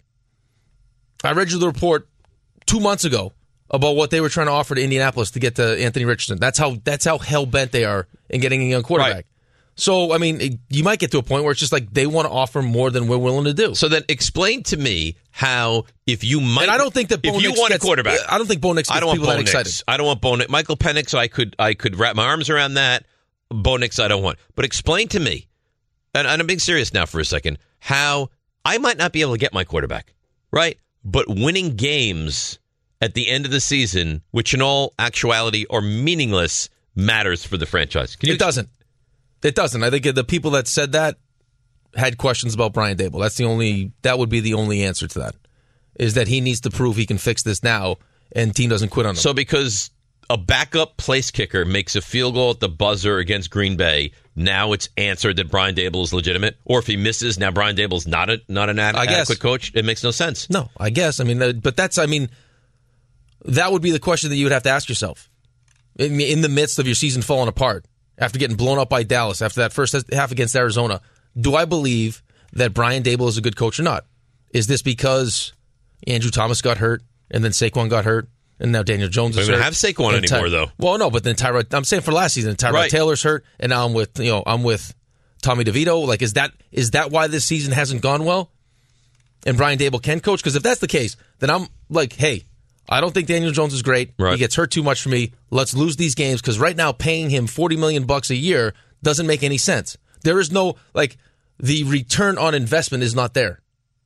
I read you the report two months ago about what they were trying to offer to Indianapolis to get to Anthony Richardson. That's how that's how hell bent they are in getting a young quarterback. Right. So I mean, it, you might get to a point where it's just like they want to offer more than we're willing to do. So then, explain to me how if you might. And I don't think that Bo if you Nix want gets- a quarterback, I don't think Bo Nix gets I don't want people Bo that Nix. excited. I don't want Bo Nix. Michael Penix, I could I could wrap my arms around that. Bo Nix, I don't want. But explain to me, and, and I'm being serious now for a second, how I might not be able to get my quarterback, right? But winning games at the end of the season, which in all actuality are meaningless, matters for the franchise. Can you It doesn't. It doesn't. I think the people that said that had questions about Brian Daboll. That's the only. That would be the only answer to that. Is that he needs to prove he can fix this now, and team doesn't quit on him. So because a backup place kicker makes a field goal at the buzzer against Green Bay, now it's answered that Brian Daboll is legitimate. Or if he misses, now Brian Daboll's not a not an ad- I guess. adequate coach. It makes no sense. No, I guess. I mean, uh, but that's. I mean, that would be the question that you would have to ask yourself in, in the midst of your season falling apart after getting blown up by Dallas after that first half against Arizona. Do I believe that Brian Daboll is a good coach or not? Is this because Andrew Thomas got hurt and then Saquon got hurt and now Daniel Jones We is don't hurt? have Saquon and Ty- anymore, though. Well, no, but then Tyrod. I'm saying for last season, Tyrod Right. Taylor's hurt, and now I'm with you know I'm with Tommy DeVito. Like, is that is that why this season hasn't gone well? And Brian Daboll can coach? Because if that's the case, then I'm like, hey, I don't think Daniel Jones is great. Right. He gets hurt too much for me. Let's lose these games because right now paying him forty million bucks a year doesn't make any sense. There is no, like, the return on investment is not there.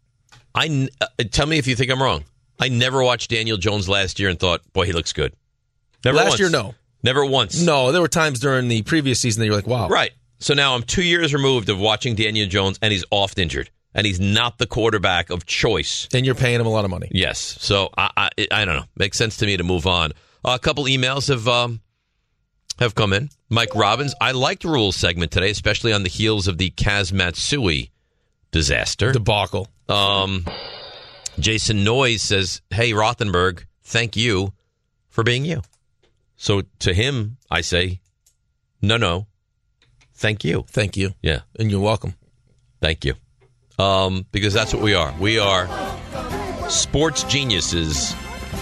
I uh, tell me if you think I'm wrong. I never watched Daniel Jones last year and thought, boy, he looks good. Never last once. year, no. Never once. No, there were times during the previous season that you're like, wow. Right. So now I'm two years removed of watching Daniel Jones, and he's oft injured, and he's not the quarterback of choice. And you're paying him a lot of money. Yes. So I I, I don't know. Makes sense to me to move on. Uh, a couple emails have um, have come in. Mike Robbins, I liked Rule's segment today, especially on the heels of the Kaz Matsui disaster. Debacle. Um, Jason Noyes says, hey, Rothenberg, thank you for being you. So to him, I say, no, no. Thank you. Thank you. Yeah. And you're welcome. Thank you. Um, because that's what we are. We are sports geniuses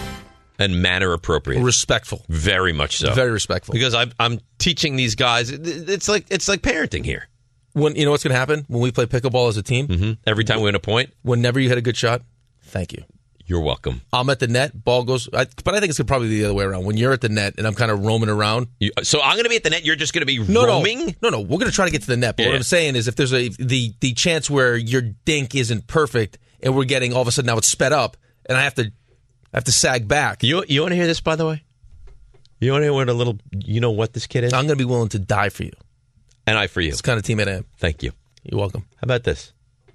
and manner appropriate. Respectful. Very much so. Very respectful. Because I'm, I'm teaching these guys. It's like it's like parenting here. When you know what's going to happen when we play pickleball as a team? Mm-hmm. Every time we win a point. Whenever you hit a good shot, thank you. You're welcome. I'm at the net, ball goes, I, but I think it's probably the other way around. When you're at the net and I'm kind of roaming around. You, so I'm going to be at the net, you're just going to be no, roaming? No, no, no. We're going to try to get to the net. But yeah. what I'm saying is if there's a the, the chance where your dink isn't perfect and we're getting all of a sudden now it's sped up and I have to I have to sag back. You you want to hear this, by the way? You want to hear what a little, you know what this kid is? I'm going to be willing to die for you. And I for you. It's the kind of teammate I am. Thank you. You're welcome. How about this?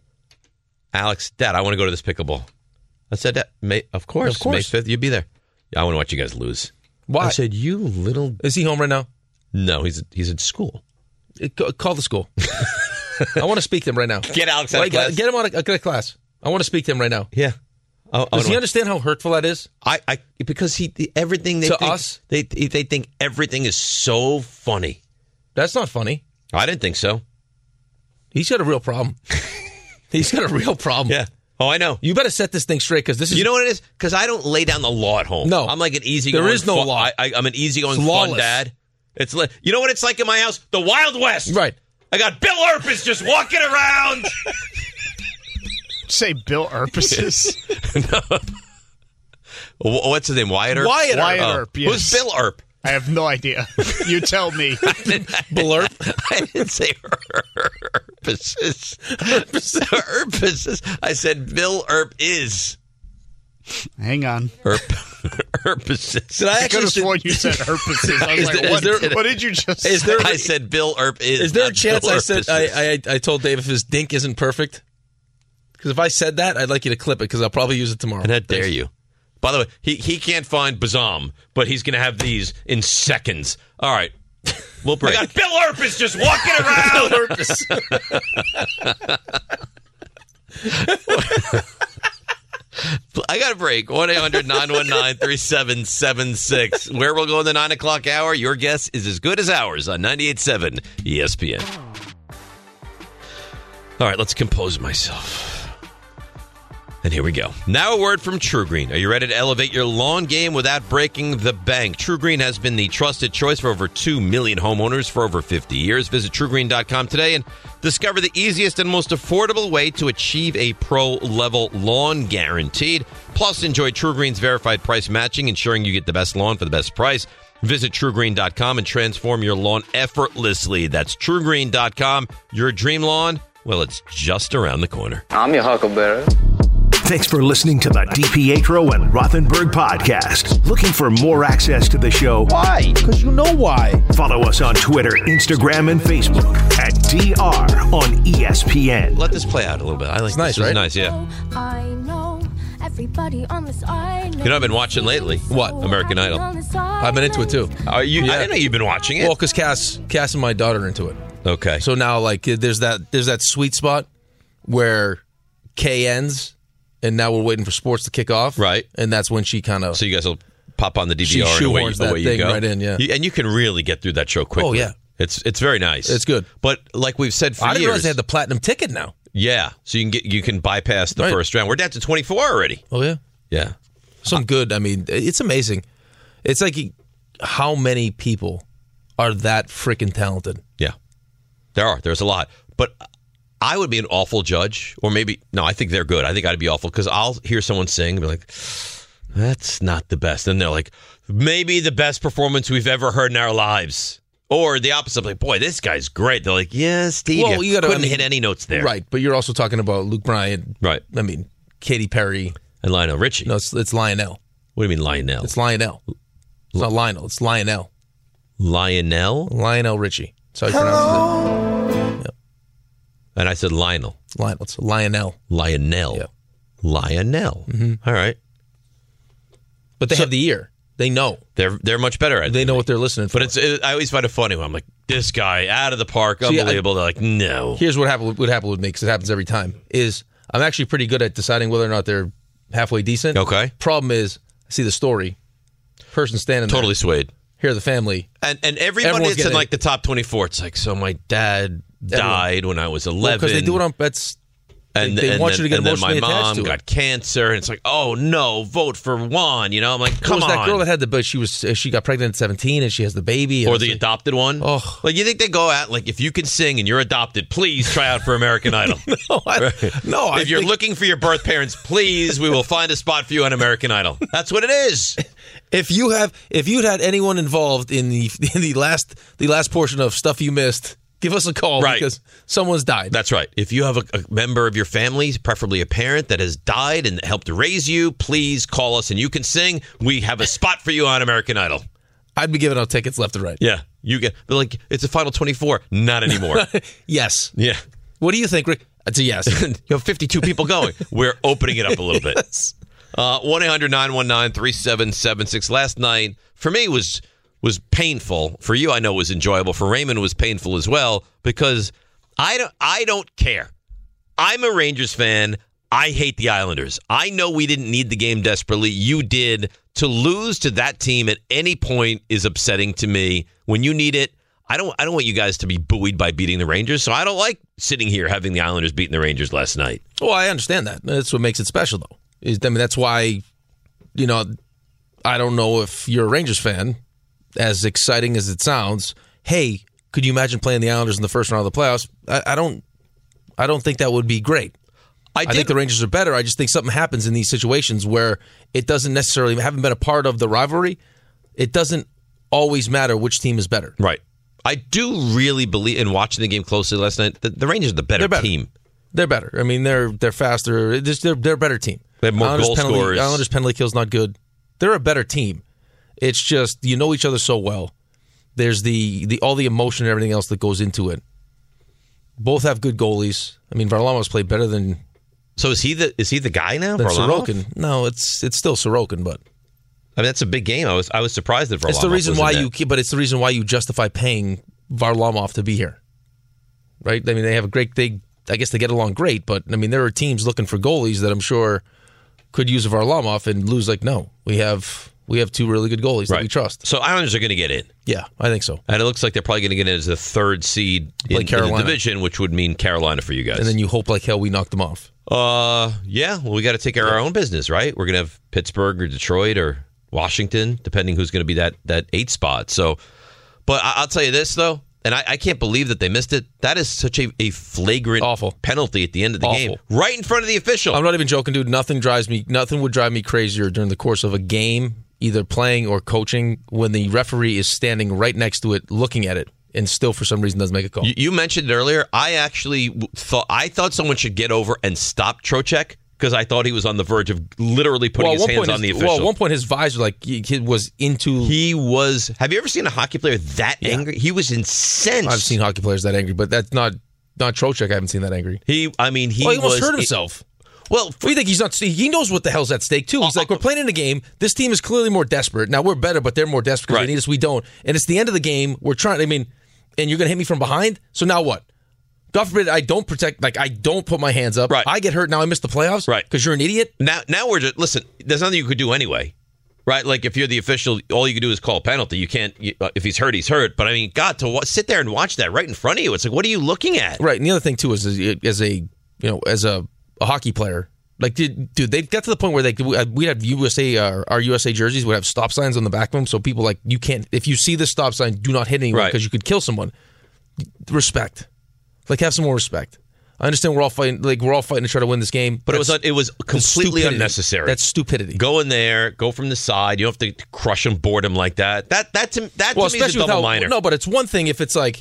Alex, Dad, I want to go to this pickleball. I said, May, of course, of course. May fifth, you'd be there. Yeah, I want to watch you guys lose. Why? I said, you little... Is he home right now? No, he's he's at school. Call the school. I want to speak to him right now. Get Alex out like, of class. Get him out of a class. I want to speak to him right now. Yeah. Oh, Does he understand how hurtful that is? I, I because he everything they to think, us they they think everything is so funny. That's not funny. I didn't think so. He's got a real problem. He's got a real problem. Yeah. Oh, I know. You better set this thing straight because this is. You know what it is? Because I don't lay down the law at home. No, I'm like an easy. There is no fun, law. I, I, I'm an easygoing fun dad. It's like, you know what it's like in my house? The Wild West. Right. I got Bill Earpus just walking around. Say Bill Earpus. No. What's his name? Wyatt Earp? Wyatt Earp. Wyatt oh. Earp, yes. Who's Bill Earp? I have no idea. You tell me. Bill Earp? I didn't say Earpus. Earpus. I said Bill Earp is. Hang on. Earp. Earpus. Did I I actually could have sworn you said Earpus. I was Is like, there- what, is there- what did you just is say? there- I said Bill Earp is. Is there a not chance Bill I said Earpus I, is. I I told Dave if his dink isn't perfect? Because if I said that, I'd like you to clip it because I'll probably use it tomorrow. And how dare you? By the way, he, he can't find Bazam, but he's going to have these in seconds. All right. We'll break. I got Bill Earpus just walking around. Bill Earpus. I got a break. one eight hundred nine one nine three seven seven six. Where we'll go in the nine o'clock hour, your guess is as good as ours on ninety-eight point seven E S P N. All right, let's compose myself. And here we go. Now a word from True Green. Are you ready to elevate your lawn game without breaking the bank? True Green has been the trusted choice for over two million homeowners for over fifty years. Visit true green dot com today and discover the easiest and most affordable way to achieve a pro-level lawn guaranteed. Plus, enjoy True Green's verified price matching, ensuring you get the best lawn for the best price. Visit true green dot com and transform your lawn effortlessly. That's true green dot com. Your dream lawn, well, it's just around the corner. I'm your huckleberry. Thanks for listening to the DiPietro and Rothenberg podcast. Looking for more access to the show? Why? Because you know why. Follow us on Twitter, Instagram, and Facebook at D R on E S P N. Let this play out a little bit. I like it's nice, this. right? It's nice, yeah. I know everybody on this island. You know, I've been watching lately. What? American Idol. I've been into it too. Are you? Yeah. I didn't know you've been watching it. Well, because Cass, Cass and my daughter are into it. Okay. So now, like, there's that there's that sweet spot where K ends. And now we're waiting for sports to kick off. Right. And that's when she kind of... So you guys will pop on the D V R she and away, shoehorns that away you thing go. right in, yeah. You, and you can really get through that show quickly. Oh, yeah. It's it's very nice. It's good. But like we've said for I didn't years... realize they had the platinum ticket now. Yeah. So you can get you can bypass the Right. first round. We're down to twenty-four already. Oh, yeah? Yeah. Some good. I mean, it's amazing. It's like how many people are that freaking talented. Yeah. There are. There's a lot. But I would be an awful judge, or maybe, no, I think they're good. I think I'd be awful because I'll hear someone sing and be like, That's not the best. And they're like, maybe the best performance we've ever heard in our lives. Or the opposite, like, boy, this guy's great. They're like, yeah, Steve, Well, you you gotta- couldn't I mean- hit any notes there. Right, but you're also talking about Luke Bryant. Right. I mean, Katy Perry. And Lionel Richie. No, it's, it's Lionel. What do you mean Lionel? It's Lionel. It's not Lionel. It's Lionel. Lionel? Lionel Richie. That's how you pronounce it. Yep. And I said Lionel. Lionel. It's Lionel. Lionel. Yeah. Lionel. Mm-hmm. All right. But they So- have the ear. They know. They're they're much better at it. They know what they're listening for. But it's it, I always find it funny when I'm like, this guy out of the park, See, I- unbelievable. They're like, no. Here's what happened. What happened with me, because it happens every time, is I'm actually pretty good at deciding whether or not they're halfway decent. Okay. Problem is, I see the story. Person standing Totally there. swayed. Hear the family. And and everybody Everyone's that's in getting like the top twenty-four, it's like, so my dad died when I was eleven. Because they do it on that's. And, they and want then, you to get and then emotionally my attached mom to it. got cancer, and it's like, oh no, vote for Juan. You know, I'm like, What come was on. that girl that had the but she was she got pregnant at seventeen and she has the baby and or it's the like- adopted one. Oh, like you think they go out like if you can sing and you're adopted, please try out for American Idol. no, I, no. I if you're think- looking for your birth parents, please, we will find a spot for you on American Idol. That's what it is. If you have, if you'd had anyone involved in the in the last the last portion of Stuff You Missed, give us a call Right. because someone's died. That's right. If you have a, a member of your family, preferably a parent that has died and helped raise you, please call us and you can sing. We have a spot for you on American Idol. I'd be giving out tickets left and right. Yeah, you get. But like, it's a final twenty-four. Not anymore. Yes. Yeah. What do you think, Rick? It's a yes. You have fifty-two people going. We're opening it up a little bit. Yes. Uh, one eight hundred nine one nine three seven seven six. Last night, for me, was was painful. For you, I know it was enjoyable. For Raymond, it was painful as well because I don't, I don't care. I'm a Rangers fan. I hate the Islanders. I know we didn't need the game desperately. You did. To lose to that team at any point is upsetting to me. When you need it, I don't I don't want you guys to be buoyed by beating the Rangers, so I don't like sitting here having the Islanders beating the Rangers last night. Well, I understand that. That's what makes it special, though. Is I mean, that's why, you know, I don't know if you're a Rangers fan, as exciting as it sounds. Hey, could you imagine playing the Islanders in the first round of the playoffs? I, I don't. I don't think that would be great. I, I did, think the Rangers are better. I just think something happens in these situations where it doesn't necessarily, haven't been a part of the rivalry, it doesn't always matter which team is better. Right. I do really believe, in watching the game closely last night, that the Rangers are the better, They're better. team. They're better. I mean, they're they're faster. They're they're, they're a better team. They have more Islanders goal penalty, scorers. Islanders penalty kill's not good. They're a better team. It's just you know each other so well. There's the, the all the emotion and everything else that goes into it. Both have good goalies. I mean, Varlamov's played better than. So is he the is he the guy now? than Varlamov? Sorokin. No, it's it's still Sorokin, but I mean that's a big game. I was I was surprised that Varlamov it's the reason was why in you that. keep, but it's the reason why you justify paying Varlamov to be here, right? I mean, they have a great. They I guess they get along great, but I mean, there are teams looking for goalies that I'm sure could use a Varlamov and lose. Like, no, we have we have two really good goalies that we trust. So Islanders are going to get in. Yeah, I think so. And it looks like they're probably going to get in as the third seed in, in the Carolina. division, which would mean Carolina for you guys. And then you hope like hell we knock them off. Uh, yeah. Well, we got to take care of our own business, right? We're going to have Pittsburgh or Detroit or Washington, depending who's going to be that that eight spot. So, but I, I'll tell you this though, and I, I can't believe that they missed it. That is such a, a flagrant Awful. penalty at the end of the Awful. game, right in front of the official. I'm not even joking, dude. Nothing drives me. Nothing would drive me crazier during the course of a game, either playing or coaching, when the referee is standing right next to it, looking at it, and still for some reason doesn't make a call. You, you mentioned it earlier. I actually w- thought I thought someone should get over and stop Trocheck because I thought he was on the verge of literally putting Well, his at one hands point on the his- official. Well, at one point his visor like he, he was into. He was. Have you ever seen a hockey player that angry? He was incensed. I've seen hockey players that angry, but that's not not Trocheck. I haven't seen that angry. He, I mean, he, well, he almost was hurt himself. Well, what do you think he's not? He knows what the hell's at stake too. He's like, we're playing in a game. This team is clearly more desperate. Now we're better, but they're more desperate because Right. they need us. We don't. And it's the end of the game. We're trying. I mean, and you're gonna hit me from behind. So now what? God forbid I don't protect. Like I don't put my hands up. Right. I get hurt. Now I miss the playoffs. Right. Because you're an idiot. Now, now we're just listen. There's nothing you could do anyway, right? Like if you're the official, all you can do is call a penalty. You can't. You, uh, if he's hurt, he's hurt. But I mean, God, to wa- sit there and watch that right in front of you, it's like, what are you looking at? Right. And the other thing too is, is as a you know as a, a hockey player. Like, dude, dude, they got to the point where they we have U S A, uh, our U S A jerseys would have stop signs on the back of them, so people like you can't. If you see the stop sign, do not hit anyone Right. because you could kill someone. Respect, like have some more respect. I understand we're all fighting, like we're all fighting to try to win this game, but That's, it was it was completely stupidity. unnecessary. That's stupidity. Go in there, go from the side. You don't have to crush him, board him like that. That that to, that well, to me is a double how, minor. No, but it's one thing if it's like,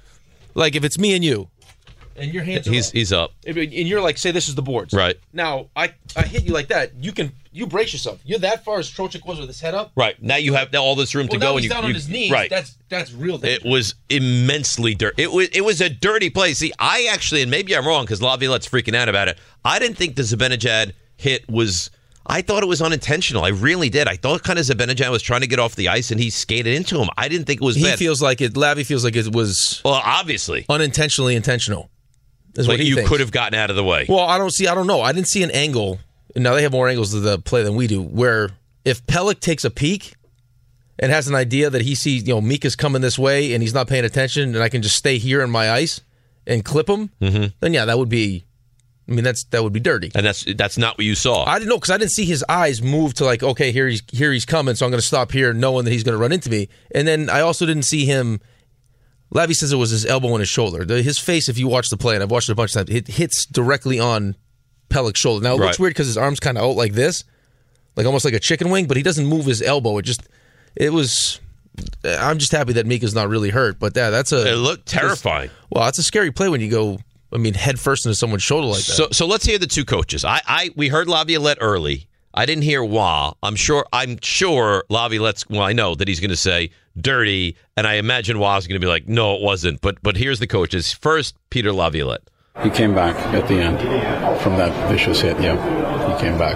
like if it's me and you, and your hands. He's are he's up, and you're like, say this is the boards, right? Now I I hit you like that. You can you brace yourself. You're that far as Trocheck was with his head up, right? Now you have all this room well, to go, now and he's you down you, on his knees. Right. That's that's real dangerous. It was immensely dirty. It was it was a dirty play. See, I actually, and maybe I'm wrong because Laviolette's freaking out about it. I didn't think the Zibanejad hit was. I thought it was unintentional. I really did. I thought kind of Zibanejad was trying to get off the ice and he skated into him. I didn't think it was he bad. He feels like it. Lavi feels like it was. Well, obviously unintentionally intentional. Is like what he you thinks. could have gotten out of the way. Well, I don't see. I don't know. I didn't see an angle. Now they have more angles to the play than we do. Where if Pelech takes a peek and has an idea that he sees, you know, Mika's coming this way and he's not paying attention, and I can just stay here in my ice and clip him, mm-hmm. then yeah, that would be. I mean, that's that would be dirty. And that's that's not what you saw. I didn't know because I didn't see his eyes move to like, okay, here he's here he's coming, so I'm going to stop here, knowing that he's going to run into me. And then I also didn't see him. Lavi says it was his elbow and his shoulder. The, his face, if you watch the play, and I've watched it a bunch of times, it hits directly on Pelech's shoulder. Now, it looks right. weird because his arm's kind of out like this, like almost like a chicken wing, but he doesn't move his elbow. It just, it was, I'm just happy that Mika's not really hurt, but that, that's a... It looked terrifying. Well, it's a scary play when you go, I mean, head first into someone's shoulder like that. So so let's hear the two coaches. I, I We heard Laviolette early. I didn't hear Wah. I'm sure, I'm sure Laviolette's, well, I know that he's going to say dirty, and I imagine Wah's going to be like, no, it wasn't. But but here's the coaches. First, Peter Laviolette. He came back at the end from that vicious hit, yeah. He came back.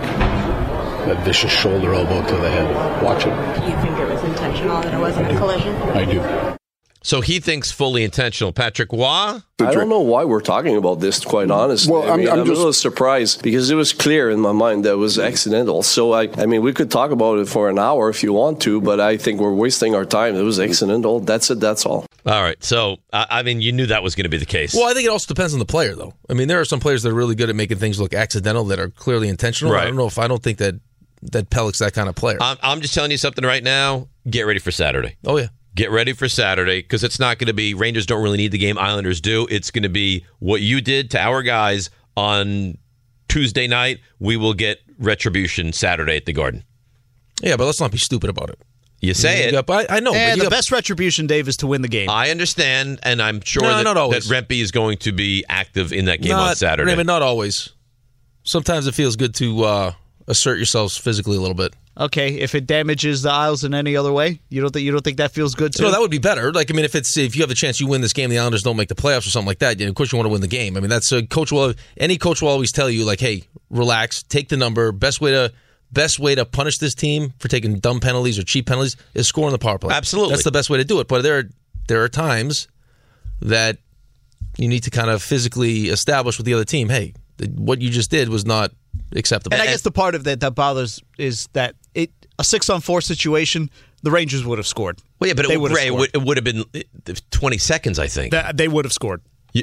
That vicious shoulder elbow to the head. Watch it. Do you think it was intentional, that it wasn't a collision? I do. So he thinks fully intentional. Patrick Wah? I don't know why we're talking about this, quite honestly. Well, I mean, I'm, I'm I'm just... a little surprised because it was clear in my mind that it was accidental. So, I, I mean, we could talk about it for an hour if you want to, but I think we're wasting our time. It was accidental. That's it. That's all. All right. So, I mean, you knew that was going to be the case. Well, I think it also depends on the player, though. I mean, there are some players that are really good at making things look accidental that are clearly intentional. Right. I don't know if I don't think that, that Pelech's that kind of player. I'm, I'm just telling you something right now. Get ready for Saturday. Oh, yeah. Get ready for Saturday because it's not going to be Rangers don't really need the game. Islanders do. It's going to be what you did to our guys on Tuesday night. We will get retribution Saturday at the Garden. Yeah, but let's not be stupid about it. You say you it. Got, I, I know. And but the got, best retribution, Dave, is to win the game. I understand, and I'm sure no, that, not that Rempe is going to be active in that game not, on Saturday. Raymond, not always. Sometimes it feels good to uh, assert yourselves physically a little bit. Okay, if it damages the Isles in any other way, you don't think you don't think that feels good too? No, that would be better. Like I mean, if it's if you have the chance you win this game, the Islanders don't make the playoffs or something like that. Of course, you want to win the game. I mean, that's a coach will any coach will always tell you like, hey, relax, take the number. Best way to best way to punish this team for taking dumb penalties or cheap penalties is scoring the power play. Absolutely, that's the best way to do it. But there are, there are times that you need to kind of physically establish with the other team, hey, what you just did was not acceptable. And I guess the part of that that bothers is that it a six on four situation, the Rangers would have scored. Well, yeah, but they it, would have Ray, scored. it would have been twenty seconds, I think. That, they would have scored. You,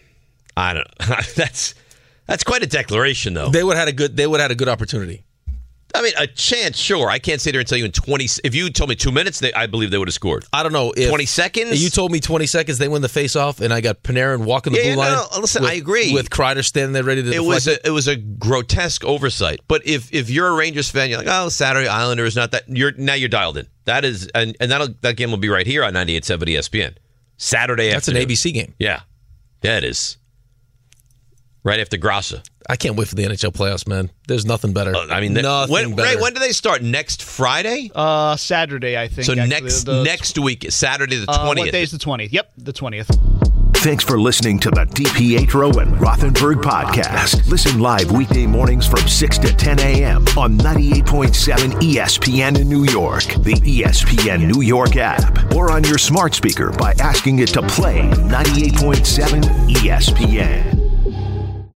I don't know. that's that's quite a declaration, though. They would have had a good. They would have had a good opportunity. I mean, a chance, sure. I can't sit there and tell you in twenty. If you told me two minutes, they, I believe they would have scored. I don't know. If twenty seconds? You told me twenty seconds, they win the face-off, and I got Panarin walking the yeah, blue yeah, line. No, listen, with, I agree. With Kreider standing there ready to it deflect was it. a, it was a grotesque oversight. But if if you're a Rangers fan, you're like, oh, Saturday Islander is not that. You're now you're dialed in. That is, and and that'll that game will be right here on ninety-eight point seven E S P N. Saturday That's afternoon. an A B C game. Yeah, yeah, it is. Right after Grassa. I can't wait for the N H L playoffs, man. There's nothing better. Uh, I mean, the, nothing when, better. Ray, when do they start? Next Friday? Uh, Saturday, I think. So actually. next the, next week, Saturday the uh, twentieth. What day is the twentieth? Yep, the twentieth. Thanks for listening to the DiPietro and Rothenberg podcast. Listen live weekday mornings from six to ten a.m. on ninety-eight point seven E S P N in New York, the E S P N New York app, or on your smart speaker by asking it to play ninety-eight point seven E S P N.